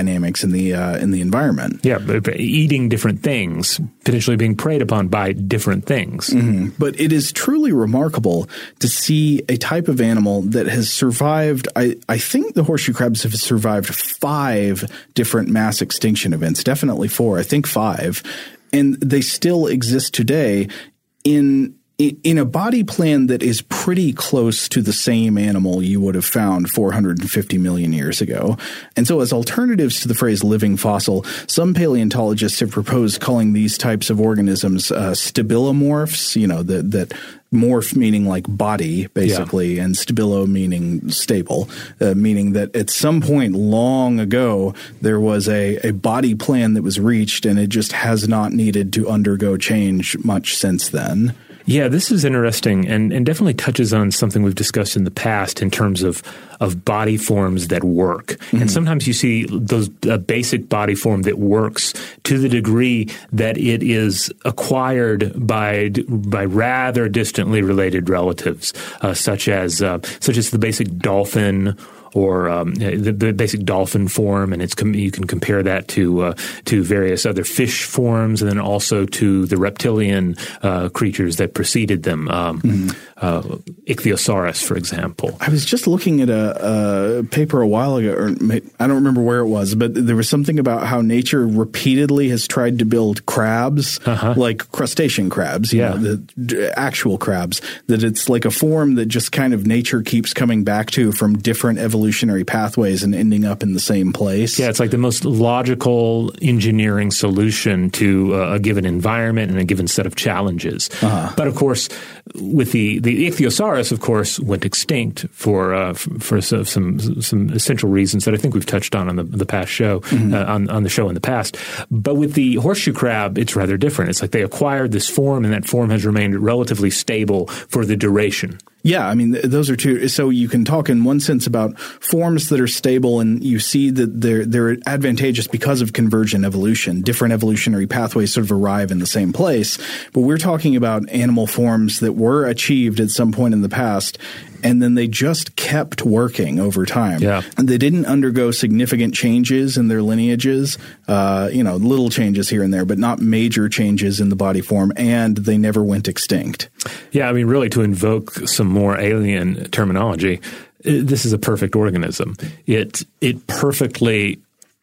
dynamics in the environment. Yeah, eating different things, potentially being preyed upon by different things. Mm-hmm. But it is truly remarkable to see a type of animal that has survived. I think the horseshoe crabs have survived 5 different mass extinction events, definitely 4, I think 5, and they still exist today in a body plan that is pretty close to the same animal you would have found 450 million years ago. And so as alternatives to the phrase living fossil, some paleontologists have proposed calling these types of organisms stabilomorphs, that morph meaning like body, basically, and stabilo meaning stable, meaning that at some point long ago there was a body plan that was reached and it just has not needed to undergo change much since then. Yeah, this is interesting and definitely touches on something we've discussed in the past in terms of body forms that work. Mm-hmm. And sometimes you see a basic body form that works to the degree that it is acquired by rather distantly related relatives, such as the basic dolphin, or the basic dolphin form, and you can compare that to various other fish forms, and then also to the reptilian creatures that preceded them, Ichthyosaurus, for example. I was just looking at a paper a while ago, or I don't remember where it was, but there was something about how nature repeatedly has tried to build crabs, like crustacean crabs, the actual crabs, that it's like a form that just kind of nature keeps coming back to from different evolutionary pathways and ending up in the same place. Yeah, it's like the most logical engineering solution to a given environment and a given set of challenges. But of course, with the Ichthyosaurus, of course, went extinct for some essential reasons that I think we've touched on the past show, on the show in the past. But with the horseshoe crab, it's rather different. It's like they acquired this form, and that form has remained relatively stable for the duration. Yeah, I mean, those are two. So you can talk in one sense about forms that are stable, and you see that they're advantageous because of convergent evolution. Different evolutionary pathways sort of arrive in the same place. But we're talking about animal forms that were achieved at some point in the past, and then they just kept working over time. Yeah. And they didn't undergo significant changes in their lineages, little changes here and there, but not major changes in the body form, and they never went extinct. Yeah, I mean, really, to invoke some more alien terminology, this is a perfect organism. It perfectly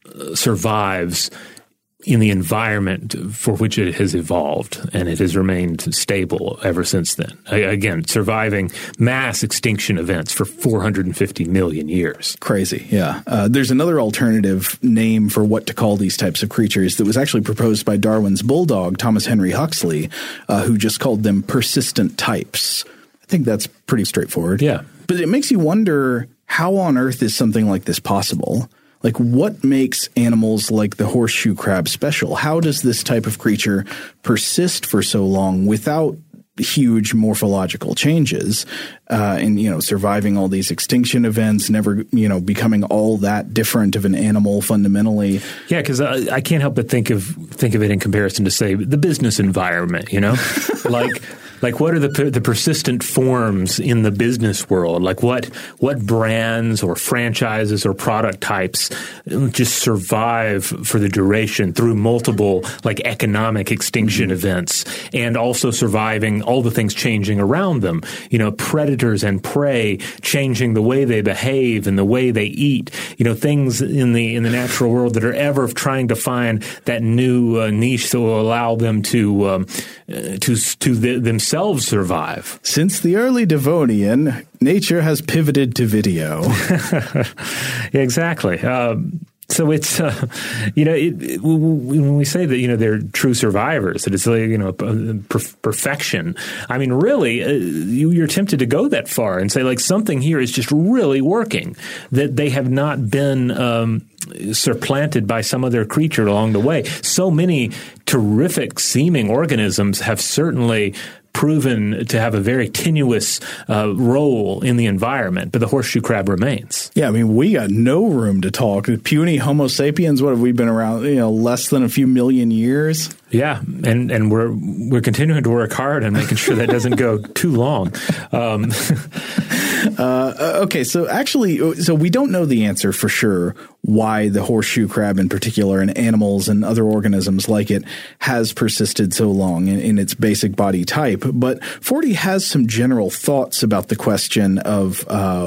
survives in the environment for which it has evolved, and it has remained stable ever since then. Again, surviving mass extinction events for 450 million years. Crazy, yeah. There's another alternative name for what to call these types of creatures that was actually proposed by Darwin's bulldog, Thomas Henry Huxley, who just called them persistent types. I think that's pretty straightforward. Yeah. But it makes you wonder, how on earth is something like this possible? Like, what makes animals like the horseshoe crab special? How does this type of creature persist for so long without huge morphological changes and surviving all these extinction events, never, becoming all that different of an animal fundamentally? Yeah, because I can't help but think of it in comparison to, say, the business environment, Like what are the persistent forms in the business world? Like what brands or franchises or product types just survive for the duration through multiple like economic extinction events, and also surviving all the things changing around them. Predators and prey changing the way they behave and the way they eat. Things in the natural world that are ever trying to find that new niche that will allow them to themselves survive. Since the early Devonian, nature has pivoted to video. Yeah, exactly. So it's, when we say that, they're true survivors, that it's perfection. I mean, really, you're tempted to go that far and say, like, something here is just really working, that they have not been supplanted by some other creature along the way. So many terrific seeming organisms have certainly proven to have a very tenuous role in the environment, but the horseshoe crab remains. Yeah, I mean, we got no room to talk. Puny Homo sapiens, what have we been around, less than a few million years? Yeah, and we're continuing to work hard and making sure that doesn't go too long. Okay, so we don't know the answer for sure why the horseshoe crab in particular and animals and other organisms like it has persisted so long in its basic body type. But Forty has some general thoughts about the question of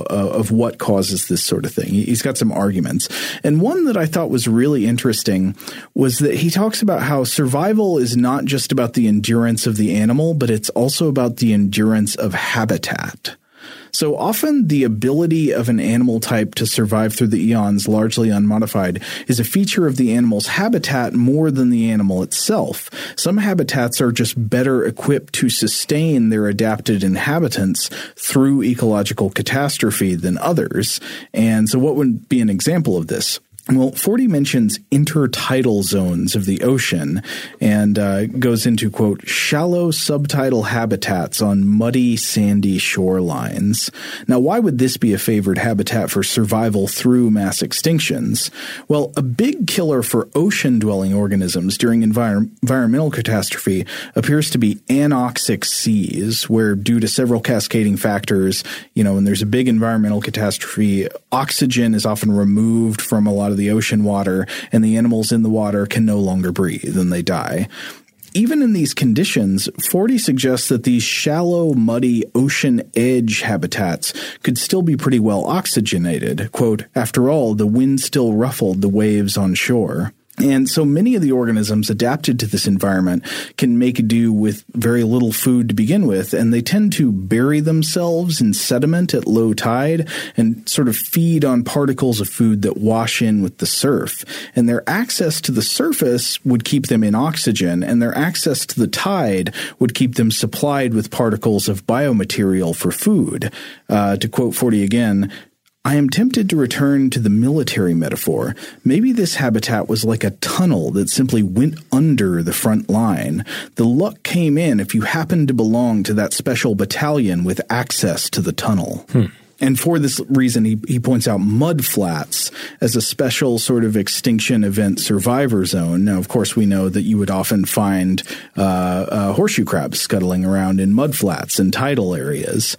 what causes this sort of thing. He's got some arguments. And one that I thought was really interesting was that he talks about how survival is not just about the endurance of the animal, but it's also about the endurance of habitat. So often the ability of an animal type to survive through the eons largely unmodified is a feature of the animal's habitat more than the animal itself. Some habitats are just better equipped to sustain their adapted inhabitants through ecological catastrophe than others. And so what would be an example of this? Well, Forty mentions intertidal zones of the ocean and goes into, quote, shallow subtidal habitats on muddy, sandy shorelines. Now, why would this be a favored habitat for survival through mass extinctions? Well, a big killer for ocean-dwelling organisms during environmental catastrophe appears to be anoxic seas, where due to several cascading factors, when there's a big environmental catastrophe, oxygen is often removed from a lot of the ocean water, and the animals in the water can no longer breathe and they die. Even in these conditions, Forty suggests that these shallow, muddy, ocean edge habitats could still be pretty well oxygenated. Quote, after all, the wind still ruffled the waves on shore. And so many of the organisms adapted to this environment can make do with very little food to begin with, and they tend to bury themselves in sediment at low tide and sort of feed on particles of food that wash in with the surf. And their access to the surface would keep them in oxygen, and their access to the tide would keep them supplied with particles of biomaterial for food. To quote Forty again, I am tempted to return to the military metaphor. Maybe this habitat was like a tunnel that simply went under the front line. The luck came in if you happened to belong to that special battalion with access to the tunnel. And for this reason, he points out mud flats as a special sort of extinction event survivor zone. Now, of course, we know that you would often find horseshoe crabs scuttling around in mud flats and tidal areas.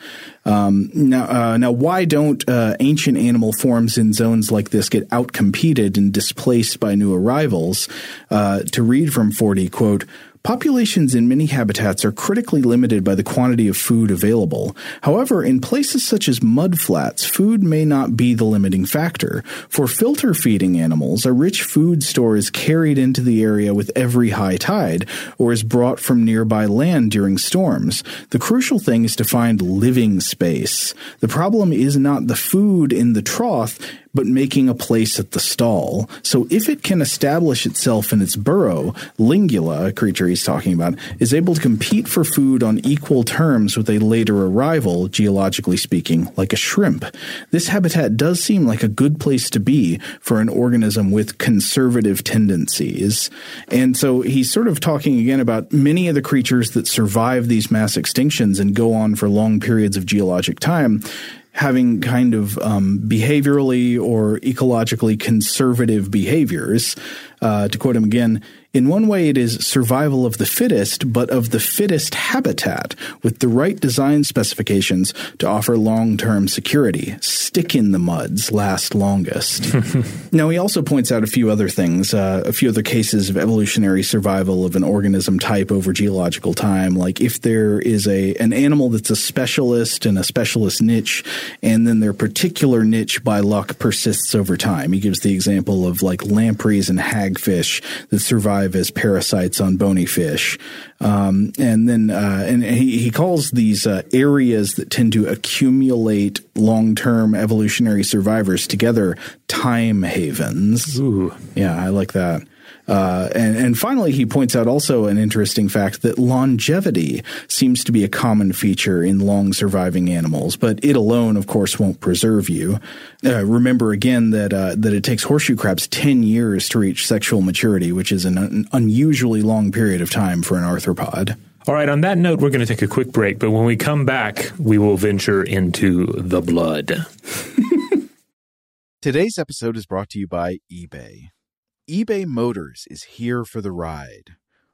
Now, why don't ancient animal forms in zones like this get outcompeted and displaced by new arrivals? To read from Forty, quote, populations in many habitats are critically limited by the quantity of food available. However, in places such as mudflats, food may not be the limiting factor. For filter-feeding animals, a rich food store is carried into the area with every high tide, or is brought from nearby land during storms. The crucial thing is to find living space. The problem is not the food in the trough, but making a place at the stall. So if it can establish itself in its burrow, Lingula, a creature he's talking about, is able to compete for food on equal terms with a later arrival, geologically speaking, like a shrimp. This habitat does seem like a good place to be for an organism with conservative tendencies. And so he's sort of talking again about many of the creatures that survive these mass extinctions and go on for long periods of geologic time, having kind of behaviorally or ecologically conservative behaviors. To quote him again, in one way it is survival of the fittest, but of the fittest habitat with the right design specifications to offer long-term security. Stick in the muds last longest. Now, he also points out a few other things, a few other cases of evolutionary survival of an organism type over geological time, like if there is an animal that's a specialist in a specialist niche, and then their particular niche by luck persists over time. He gives the example of like lampreys and hagfish that survive as parasites on bony fish. And he calls these areas that tend to accumulate long-term evolutionary survivors together time havens. Ooh. Yeah, I like that. And finally, he points out also an interesting fact that longevity seems to be a common feature in long-surviving animals, but it alone, of course, won't preserve you. Remember again that it takes horseshoe crabs 10 years to reach sexual maturity, which is an unusually long period of time for an arthropod. All right, on that note, we're going to take a quick break, but when we come back, we will venture into the blood. Today's episode is brought to you by eBay. eBay Motors is here for the ride.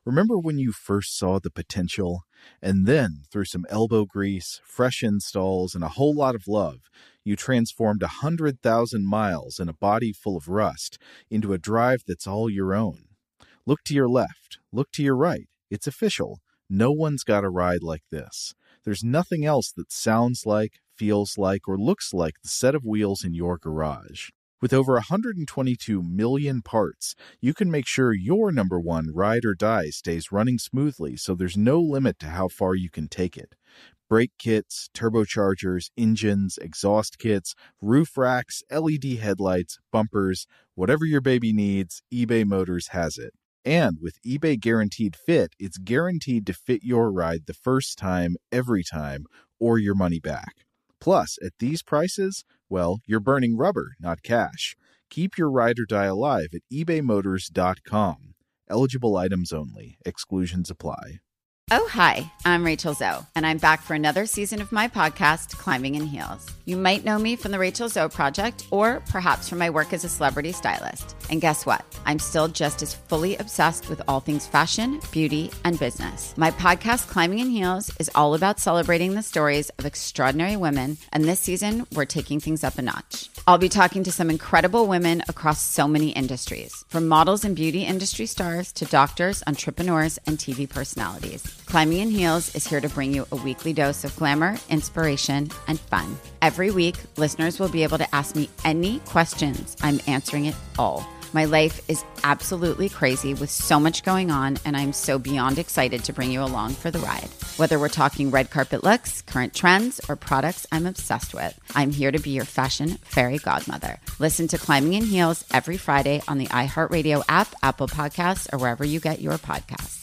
Remember when you first saw the potential? And then, through some elbow grease, fresh installs, and a whole lot of love, you transformed 100,000 miles and a body full of rust into a drive that's all your own. Look to your left. Look to your right. It's official. No one's got a ride like this. There's nothing else that sounds like, feels like, or looks like the set of wheels in your garage. With over 122 million parts, you can make sure your number one ride or die stays running smoothly, so there's no limit to how far you can take it. Brake kits, turbochargers, engines, exhaust kits, roof racks, LED headlights, bumpers, whatever your baby needs, eBay Motors has it. And with eBay Guaranteed Fit, it's guaranteed to fit your ride the first time, every time, or your money back. Plus, at these prices, well, you're burning rubber, not cash. Keep your ride or die alive at ebaymotors.com. Eligible items only. Exclusions apply. Oh, hi, I'm Rachel Zoe, and I'm back for another season of my podcast, Climbing in Heels. You might know me from the Rachel Zoe Project, or perhaps from my work as a celebrity stylist. And guess what? I'm still just as fully obsessed with all things fashion, beauty, and business. My podcast, Climbing in Heels, is all about celebrating the stories of extraordinary women, and this season, we're taking things up a notch. I'll be talking to some incredible women across so many industries, from models and beauty industry stars to doctors, entrepreneurs, and TV personalities. Climbing in Heels is here to bring you a weekly dose of glamour, inspiration, and fun. Every week, listeners will be able to ask me any questions. I'm answering it all. My life is absolutely crazy with so much going on, and I'm so beyond excited to bring you along for the ride. Whether we're talking red carpet looks, current trends, or products I'm obsessed with, I'm here to be your fashion fairy godmother. Listen to Climbing in Heels every Friday on the iHeartRadio app, Apple Podcasts, or wherever you get your podcasts.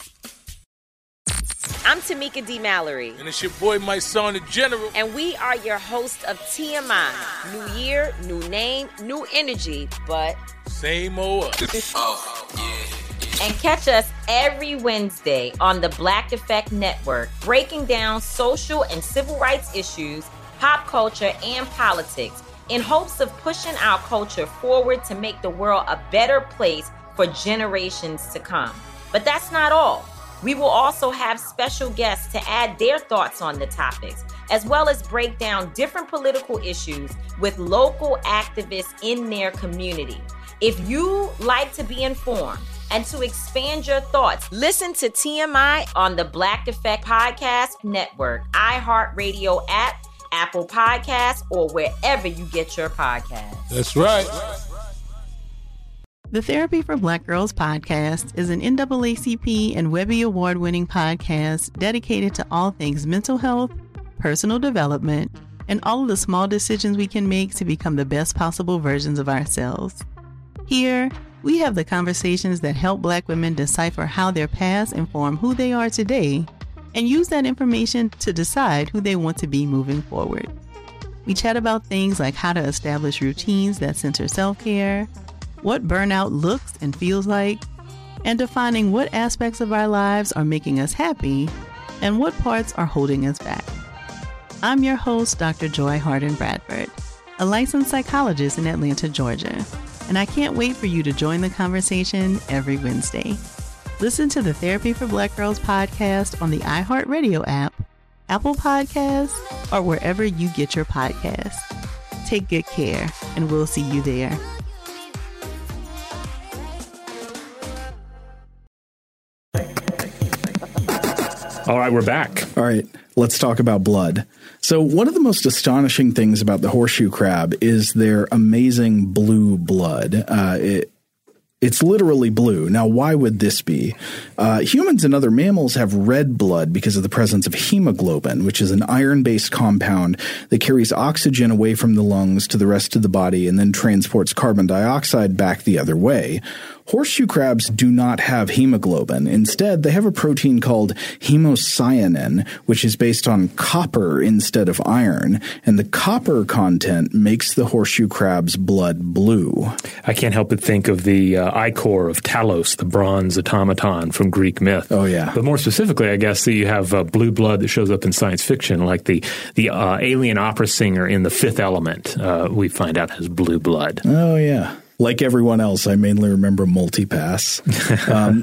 I'm Tamika D. Mallory. And it's your boy, my son, the General. And we are your hosts of TMI. New year, new name, new energy, but same old. Oh, yeah. And catch us every Wednesday on the Black Effect Network, breaking down social and civil rights issues, pop culture, and politics in hopes of pushing our culture forward to make the world a better place for generations to come. But that's not all. We will also have special guests to add their thoughts on the topics, as well as break down different political issues with local activists in their community. If you like to be informed and to expand your thoughts, listen to TMI on the Black Effect Podcast Network, iHeartRadio app, Apple Podcasts, or wherever you get your podcasts. That's right. The Therapy for Black Girls podcast is an NAACP and Webby Award-winning podcast dedicated to all things mental health, personal development, and all of the small decisions we can make to become the best possible versions of ourselves. Here, we have the conversations that help Black women decipher how their past inform who they are today and use that information to decide who they want to be moving forward. We chat about things like how to establish routines that center self-care, what burnout looks and feels like, and defining what aspects of our lives are making us happy and what parts are holding us back. I'm your host, Dr. Joy Harden Bradford, a licensed psychologist in Atlanta, Georgia, and I can't wait for you to join the conversation every Wednesday. Listen to the Therapy for Black Girls podcast on the iHeartRadio app, Apple Podcasts, or wherever you get your podcasts. Take good care, and we'll see you there. All right, we're back. All right, let's talk about blood. So one of the most astonishing things about the horseshoe crab is their amazing blue blood. It's literally blue. Now, why would this be? Humans and other mammals have red blood because of the presence of hemoglobin, which is an iron-based compound that carries oxygen away from the lungs to the rest of the body and then transports carbon dioxide back the other way. Horseshoe crabs do not have hemoglobin. Instead, they have a protein called hemocyanin, which is based on copper instead of iron, and the copper content makes the horseshoe crab's blood blue. I can't help but think of the ichor of Talos, the bronze automaton from Greek myth. Oh, yeah. But more specifically, I guess, you have blue blood that shows up in science fiction, like the alien opera singer in The Fifth Element, we find out has blue blood. Oh, yeah. Like everyone else, I mainly remember Multipass.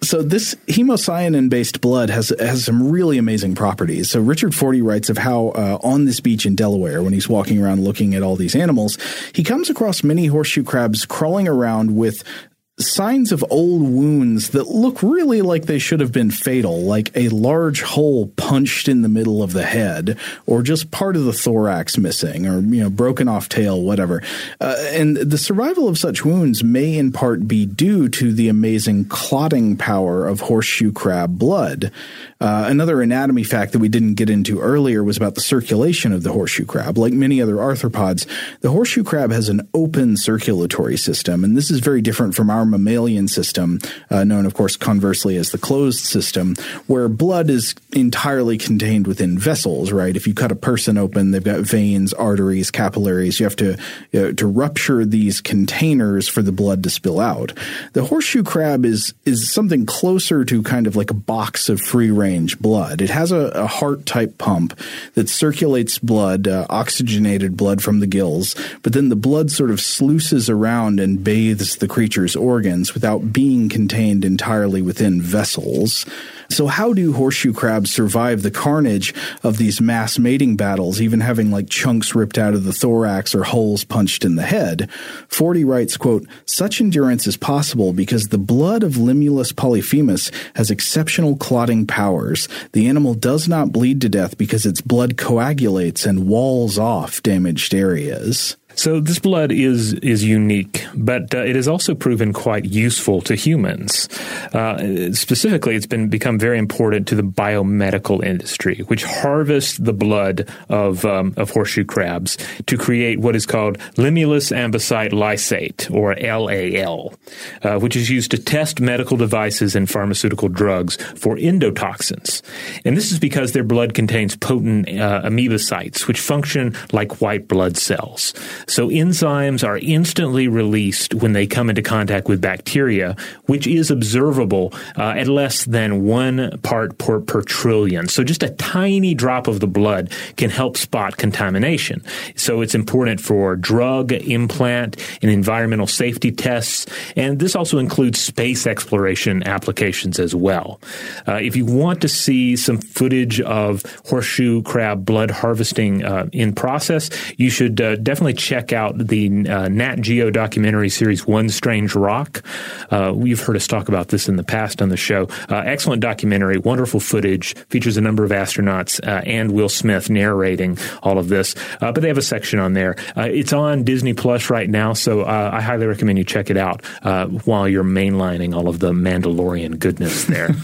So this hemocyanin-based blood has some really amazing properties. So Richard Forty writes of how on this beach in Delaware, when he's walking around looking at all these animals, he comes across many horseshoe crabs crawling around with signs of old wounds that look really like they should have been fatal, like a large hole punched in the middle of the head, or just part of the thorax missing, or broken off tail, whatever. And the survival of such wounds may in part be due to the amazing clotting power of horseshoe crab blood. Another anatomy fact that we didn't get into earlier was about the circulation of the horseshoe crab. Like many other arthropods, the horseshoe crab has an open circulatory system, and this is very different from our mammalian system, known, of course, conversely as the closed system, where blood is entirely contained within vessels, right? If you cut a person open, they've got veins, arteries, capillaries. You have to rupture these containers for the blood to spill out. The horseshoe crab is something closer to kind of like a box of free-range blood. It has a heart-type pump that circulates blood, oxygenated blood from the gills, but then the blood sort of sluices around and bathes the creature's organs without being contained entirely within vessels. So how do horseshoe crabs survive the carnage of these mass mating battles, even having like chunks ripped out of the thorax or holes punched in the head? Forty writes, quote, "Such endurance is possible because the blood of Limulus polyphemus has exceptional clotting powers. The animal does not bleed to death because its blood coagulates and walls off damaged areas." So this blood is unique, but it has also proven quite useful to humans. Specifically, it's become very important to the biomedical industry, which harvests the blood of horseshoe crabs to create what is called Limulus ambisite lysate, or LAL, which is used to test medical devices and pharmaceutical drugs for endotoxins. And this is because their blood contains potent amoebocytes, which function like white blood cells. So enzymes are instantly released when they come into contact with bacteria, which is observable at less than 1 part per trillion. So just a tiny drop of the blood can help spot contamination. So it's important for drug, implant, and environmental safety tests. And this also includes space exploration applications as well. If you want to see some footage of horseshoe crab blood harvesting in process, you should definitely check out the Nat Geo documentary series One Strange Rock. You've heard us talk about this in the past on the show. Excellent documentary, wonderful footage, features a number of astronauts and Will Smith narrating all of this. But they have a section on there. It's on Disney Plus right now, so I highly recommend you check it out while you're mainlining all of the Mandalorian goodness there.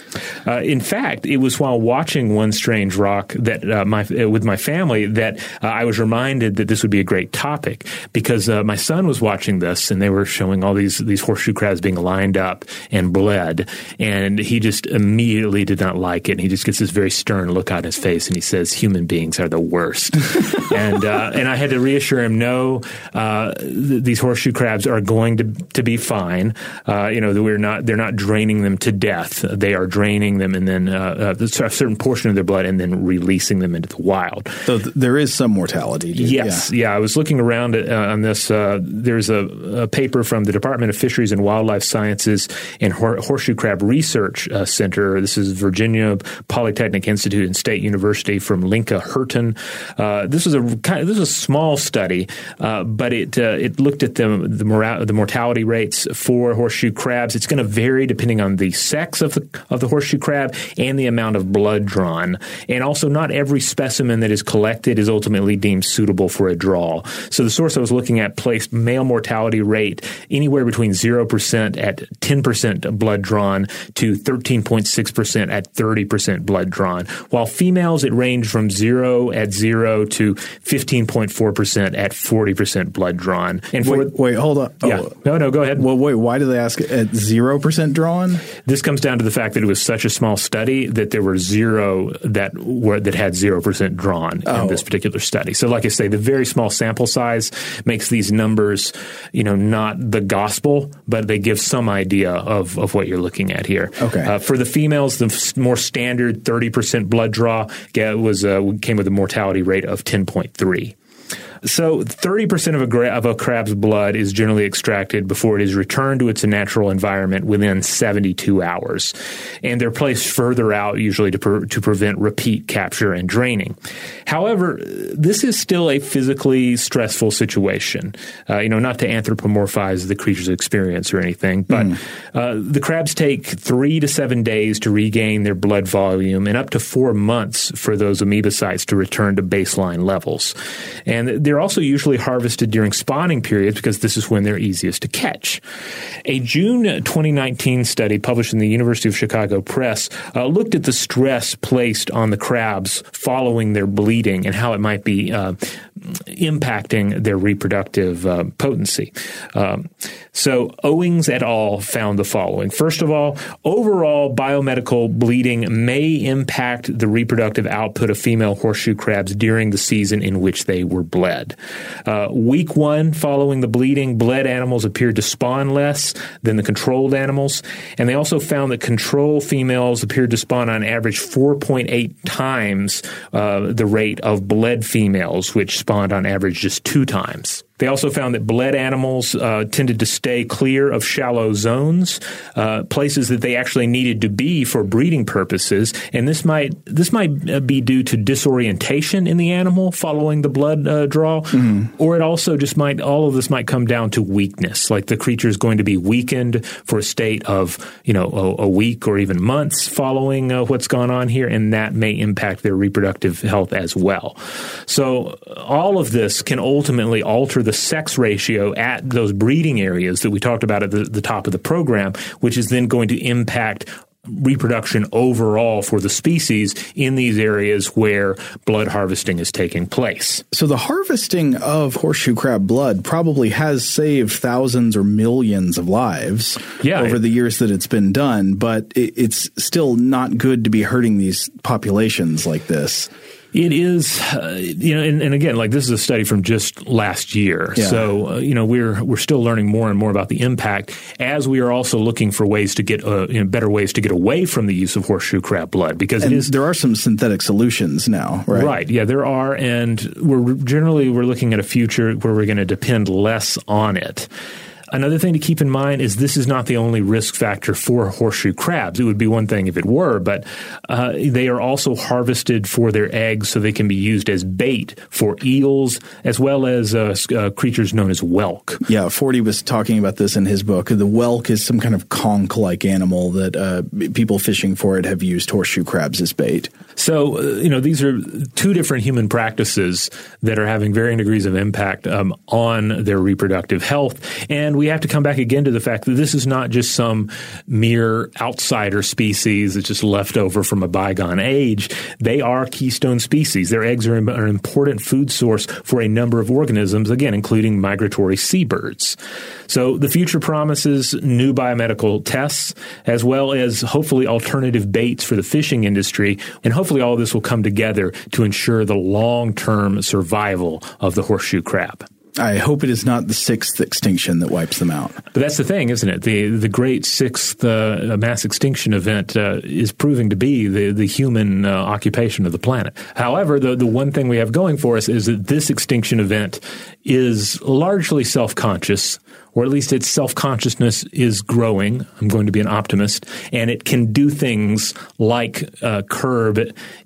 In fact, it was while watching One Strange Rock that with my family that I was reminded that this would be a great topic, because my son was watching this and they were showing all these horseshoe crabs being lined up and bled, and he just immediately did not like it. And he just gets this very stern look on his face and he says, "Human beings are the worst." and I had to reassure him, no, these horseshoe crabs are going to be fine. They're not draining them to death. They are draining them and then a certain portion of their blood and then releasing them into the wild. So there is some mortality. Yes. Yeah. I was looking around on this. There's a paper from the Department of Fisheries and Wildlife Sciences and Horseshoe Crab Research Center. This is Virginia Polytechnic Institute and State University from Linka Hurton. This was a small study, but it looked at the mortality rates for horseshoe crabs. It's going to vary depending on the sex of the horseshoe crab and the amount of blood drawn. And also, not every specimen that is collected is ultimately deemed suitable for a draw. So the source I was looking at placed male mortality rate anywhere between 0% at 10% blood drawn to 13.6% at 30% blood drawn. While females, it ranged from 0 to 15.4% at 40% blood drawn. And wait, hold on. Yeah. No, go ahead. Well, wait, why do they ask at 0% drawn? This comes down to the fact that it was such a small study that there were 0 that had 0% drawn in this particular study. So like I say, the very small sample size makes these numbers, not the gospel, but they give some idea of what you're looking at here. Okay. For the females, the more standard 30% blood draw came with a mortality rate of 10.3. So 30% of a crab's blood is generally extracted before it is returned to its natural environment within 72 hours. And they're placed further out usually to prevent repeat capture and draining. However, this is still a physically stressful situation, not to anthropomorphize the creature's experience or anything, but the crabs take 3 to 7 days to regain their blood volume and up to 4 months for those amoebocytes to return to baseline levels. And they're also usually harvested during spawning periods because this is when they're easiest to catch. A June 2019 study published in the University of Chicago Press looked at the stress placed on the crabs following their bleeding and how it might be impacting their reproductive potency. So Owings et al. Found the following. First of all, overall biomedical bleeding may impact the reproductive output of female horseshoe crabs during the season in which they were bled. Week 1 following the bleeding, bled animals appeared to spawn less than the controlled animals, and they also found that control females appeared to spawn on average 4.8 times the rate of bled females, which spawned on average just 2 times. They also found that bled animals tended to stay clear of shallow zones, places that they actually needed to be for breeding purposes, and this might be due to disorientation in the animal following the blood draw, or it also just all of this might come down to weakness, like the creature is going to be weakened for a state of a week or even months following what's gone on here, and that may impact their reproductive health as well. So all of this can ultimately alter the sex ratio at those breeding areas that we talked about at the top of the program, which is then going to impact reproduction overall for the species in these areas where blood harvesting is taking place. So the harvesting of horseshoe crab blood probably has saved thousands or millions of lives over the years that it's been done, but it's still not good to be hurting these populations like this. It is, and again, like this is a study from just last year. Yeah. So, we're still learning more and more about the impact as we are also looking for ways to get, better ways to get away from the use of horseshoe crab blood because there are some synthetic solutions now, right? Right. Yeah, there are. And we're looking at a future where we're going to depend less on it. Another thing to keep in mind is this is not the only risk factor for horseshoe crabs. It would be one thing if it were, but they are also harvested for their eggs so they can be used as bait for eels as well as creatures known as whelk. Yeah, Forty was talking about this in his book. The whelk is some kind of conch-like animal that people fishing for it have used horseshoe crabs as bait. So, these are 2 different human practices that are having varying degrees of impact on their reproductive health. And we have to come back again to the fact that this is not just some mere outsider species that's just left over from a bygone age. They are keystone species. Their eggs are an important food source for a number of organisms, again, including migratory seabirds. So the future promises new biomedical tests as well as hopefully alternative baits for the fishing industry. And hopefully all of this will come together to ensure the long-term survival of the horseshoe crab. I hope it is not the 6th extinction that wipes them out. But that's the thing, isn't it? The great 6th mass extinction event is proving to be the human occupation of the planet. However, the one thing we have going for us is that this extinction event is largely self-conscious, or at least its self-consciousness is growing. I'm going to be an optimist. And it can do things like curb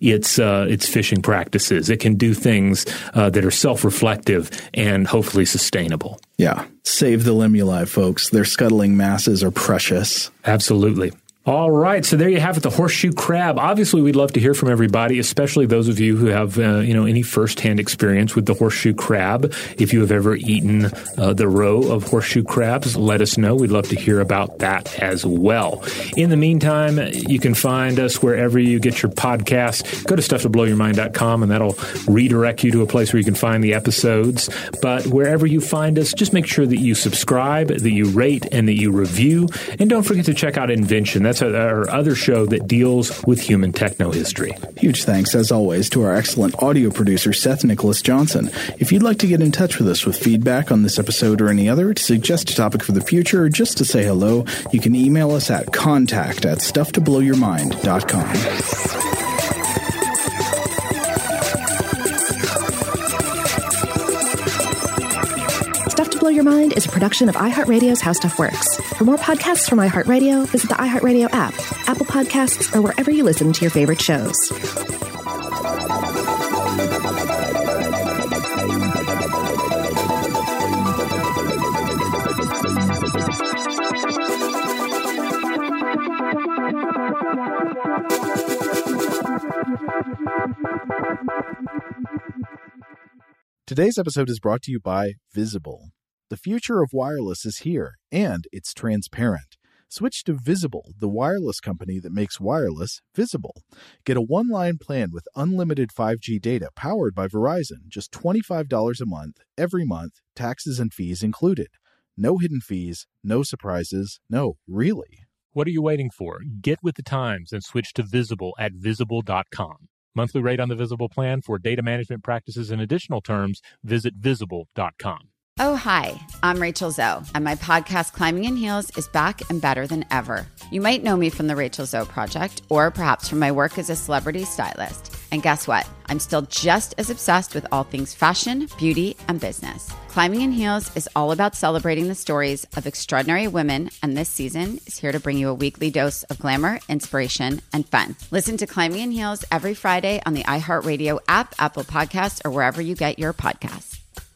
its fishing practices. It can do things that are self-reflective and hopefully sustainable. Yeah. Save the limuli, folks. Their scuttling masses are precious. Absolutely. All right. So there you have it, the horseshoe crab. Obviously, we'd love to hear from everybody, especially those of you who have, any firsthand experience with the horseshoe crab. If you have ever eaten the roe of horseshoe crabs, let us know. We'd love to hear about that as well. In the meantime, you can find us wherever you get your podcasts. Go to stufftoblowyourmind.com, and that'll redirect you to a place where you can find the episodes. But wherever you find us, just make sure that you subscribe, that you rate, and that you review. And don't forget to check out Invention. That's our other show that deals with human techno-history. Huge thanks, as always, to our excellent audio producer, Seth Nicholas Johnson. If you'd like to get in touch with us with feedback on this episode or any other, to suggest a topic for the future, or just to say hello, you can email us at contact@stufftoblowyourmind.com. Blow Your Mind is a production of iHeartRadio's How Stuff Works. For more podcasts from iHeartRadio, visit the iHeartRadio app, Apple Podcasts, or wherever you listen to your favorite shows. Today's episode is brought to you by Visible. The future of wireless is here, and it's transparent. Switch to Visible, the wireless company that makes wireless visible. Get a one-line plan with unlimited 5G data powered by Verizon, just $25 a month, every month, taxes and fees included. No hidden fees, no surprises, no, really. What are you waiting for? Get with the times and switch to Visible at Visible.com. Monthly rate on the Visible plan. For data management practices and additional terms, visit Visible.com. Oh, hi, I'm Rachel Zoe, and my podcast, Climbing in Heels, is back and better than ever. You might know me from the Rachel Zoe Project, or perhaps from my work as a celebrity stylist. And guess what? I'm still just as obsessed with all things fashion, beauty, and business. Climbing in Heels is all about celebrating the stories of extraordinary women, and this season is here to bring you a weekly dose of glamour, inspiration, and fun. Listen to Climbing in Heels every Friday on the iHeartRadio app, Apple Podcasts, or wherever you get your podcasts.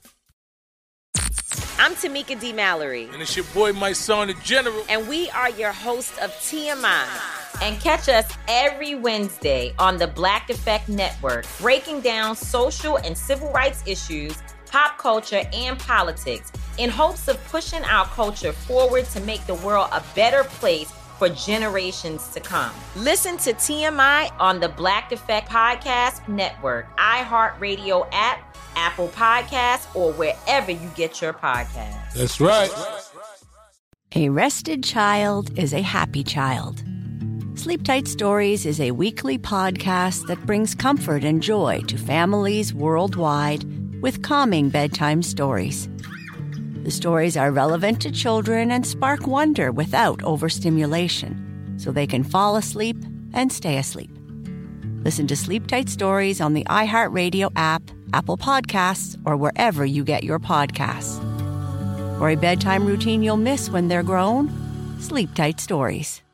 I'm Tamika D. Mallory. And it's your boy, my son, the General. And we are your hosts of TMI. And catch us every Wednesday on the Black Effect Network, breaking down social and civil rights issues, pop culture, and politics in hopes of pushing our culture forward to make the world a better place for generations to come. Listen to TMI on the Black Effect Podcast Network, iHeartRadio app, Apple Podcasts, or wherever you get your podcasts. That's right. A rested child is a happy child. Sleep Tight Stories is a weekly podcast that brings comfort and joy to families worldwide with calming bedtime stories. The stories are relevant to children and spark wonder without overstimulation, so they can fall asleep and stay asleep. Listen to Sleep Tight Stories on the iHeartRadio app, Apple Podcasts, or wherever you get your podcasts. For a bedtime routine you'll miss when they're grown, Sleep Tight Stories.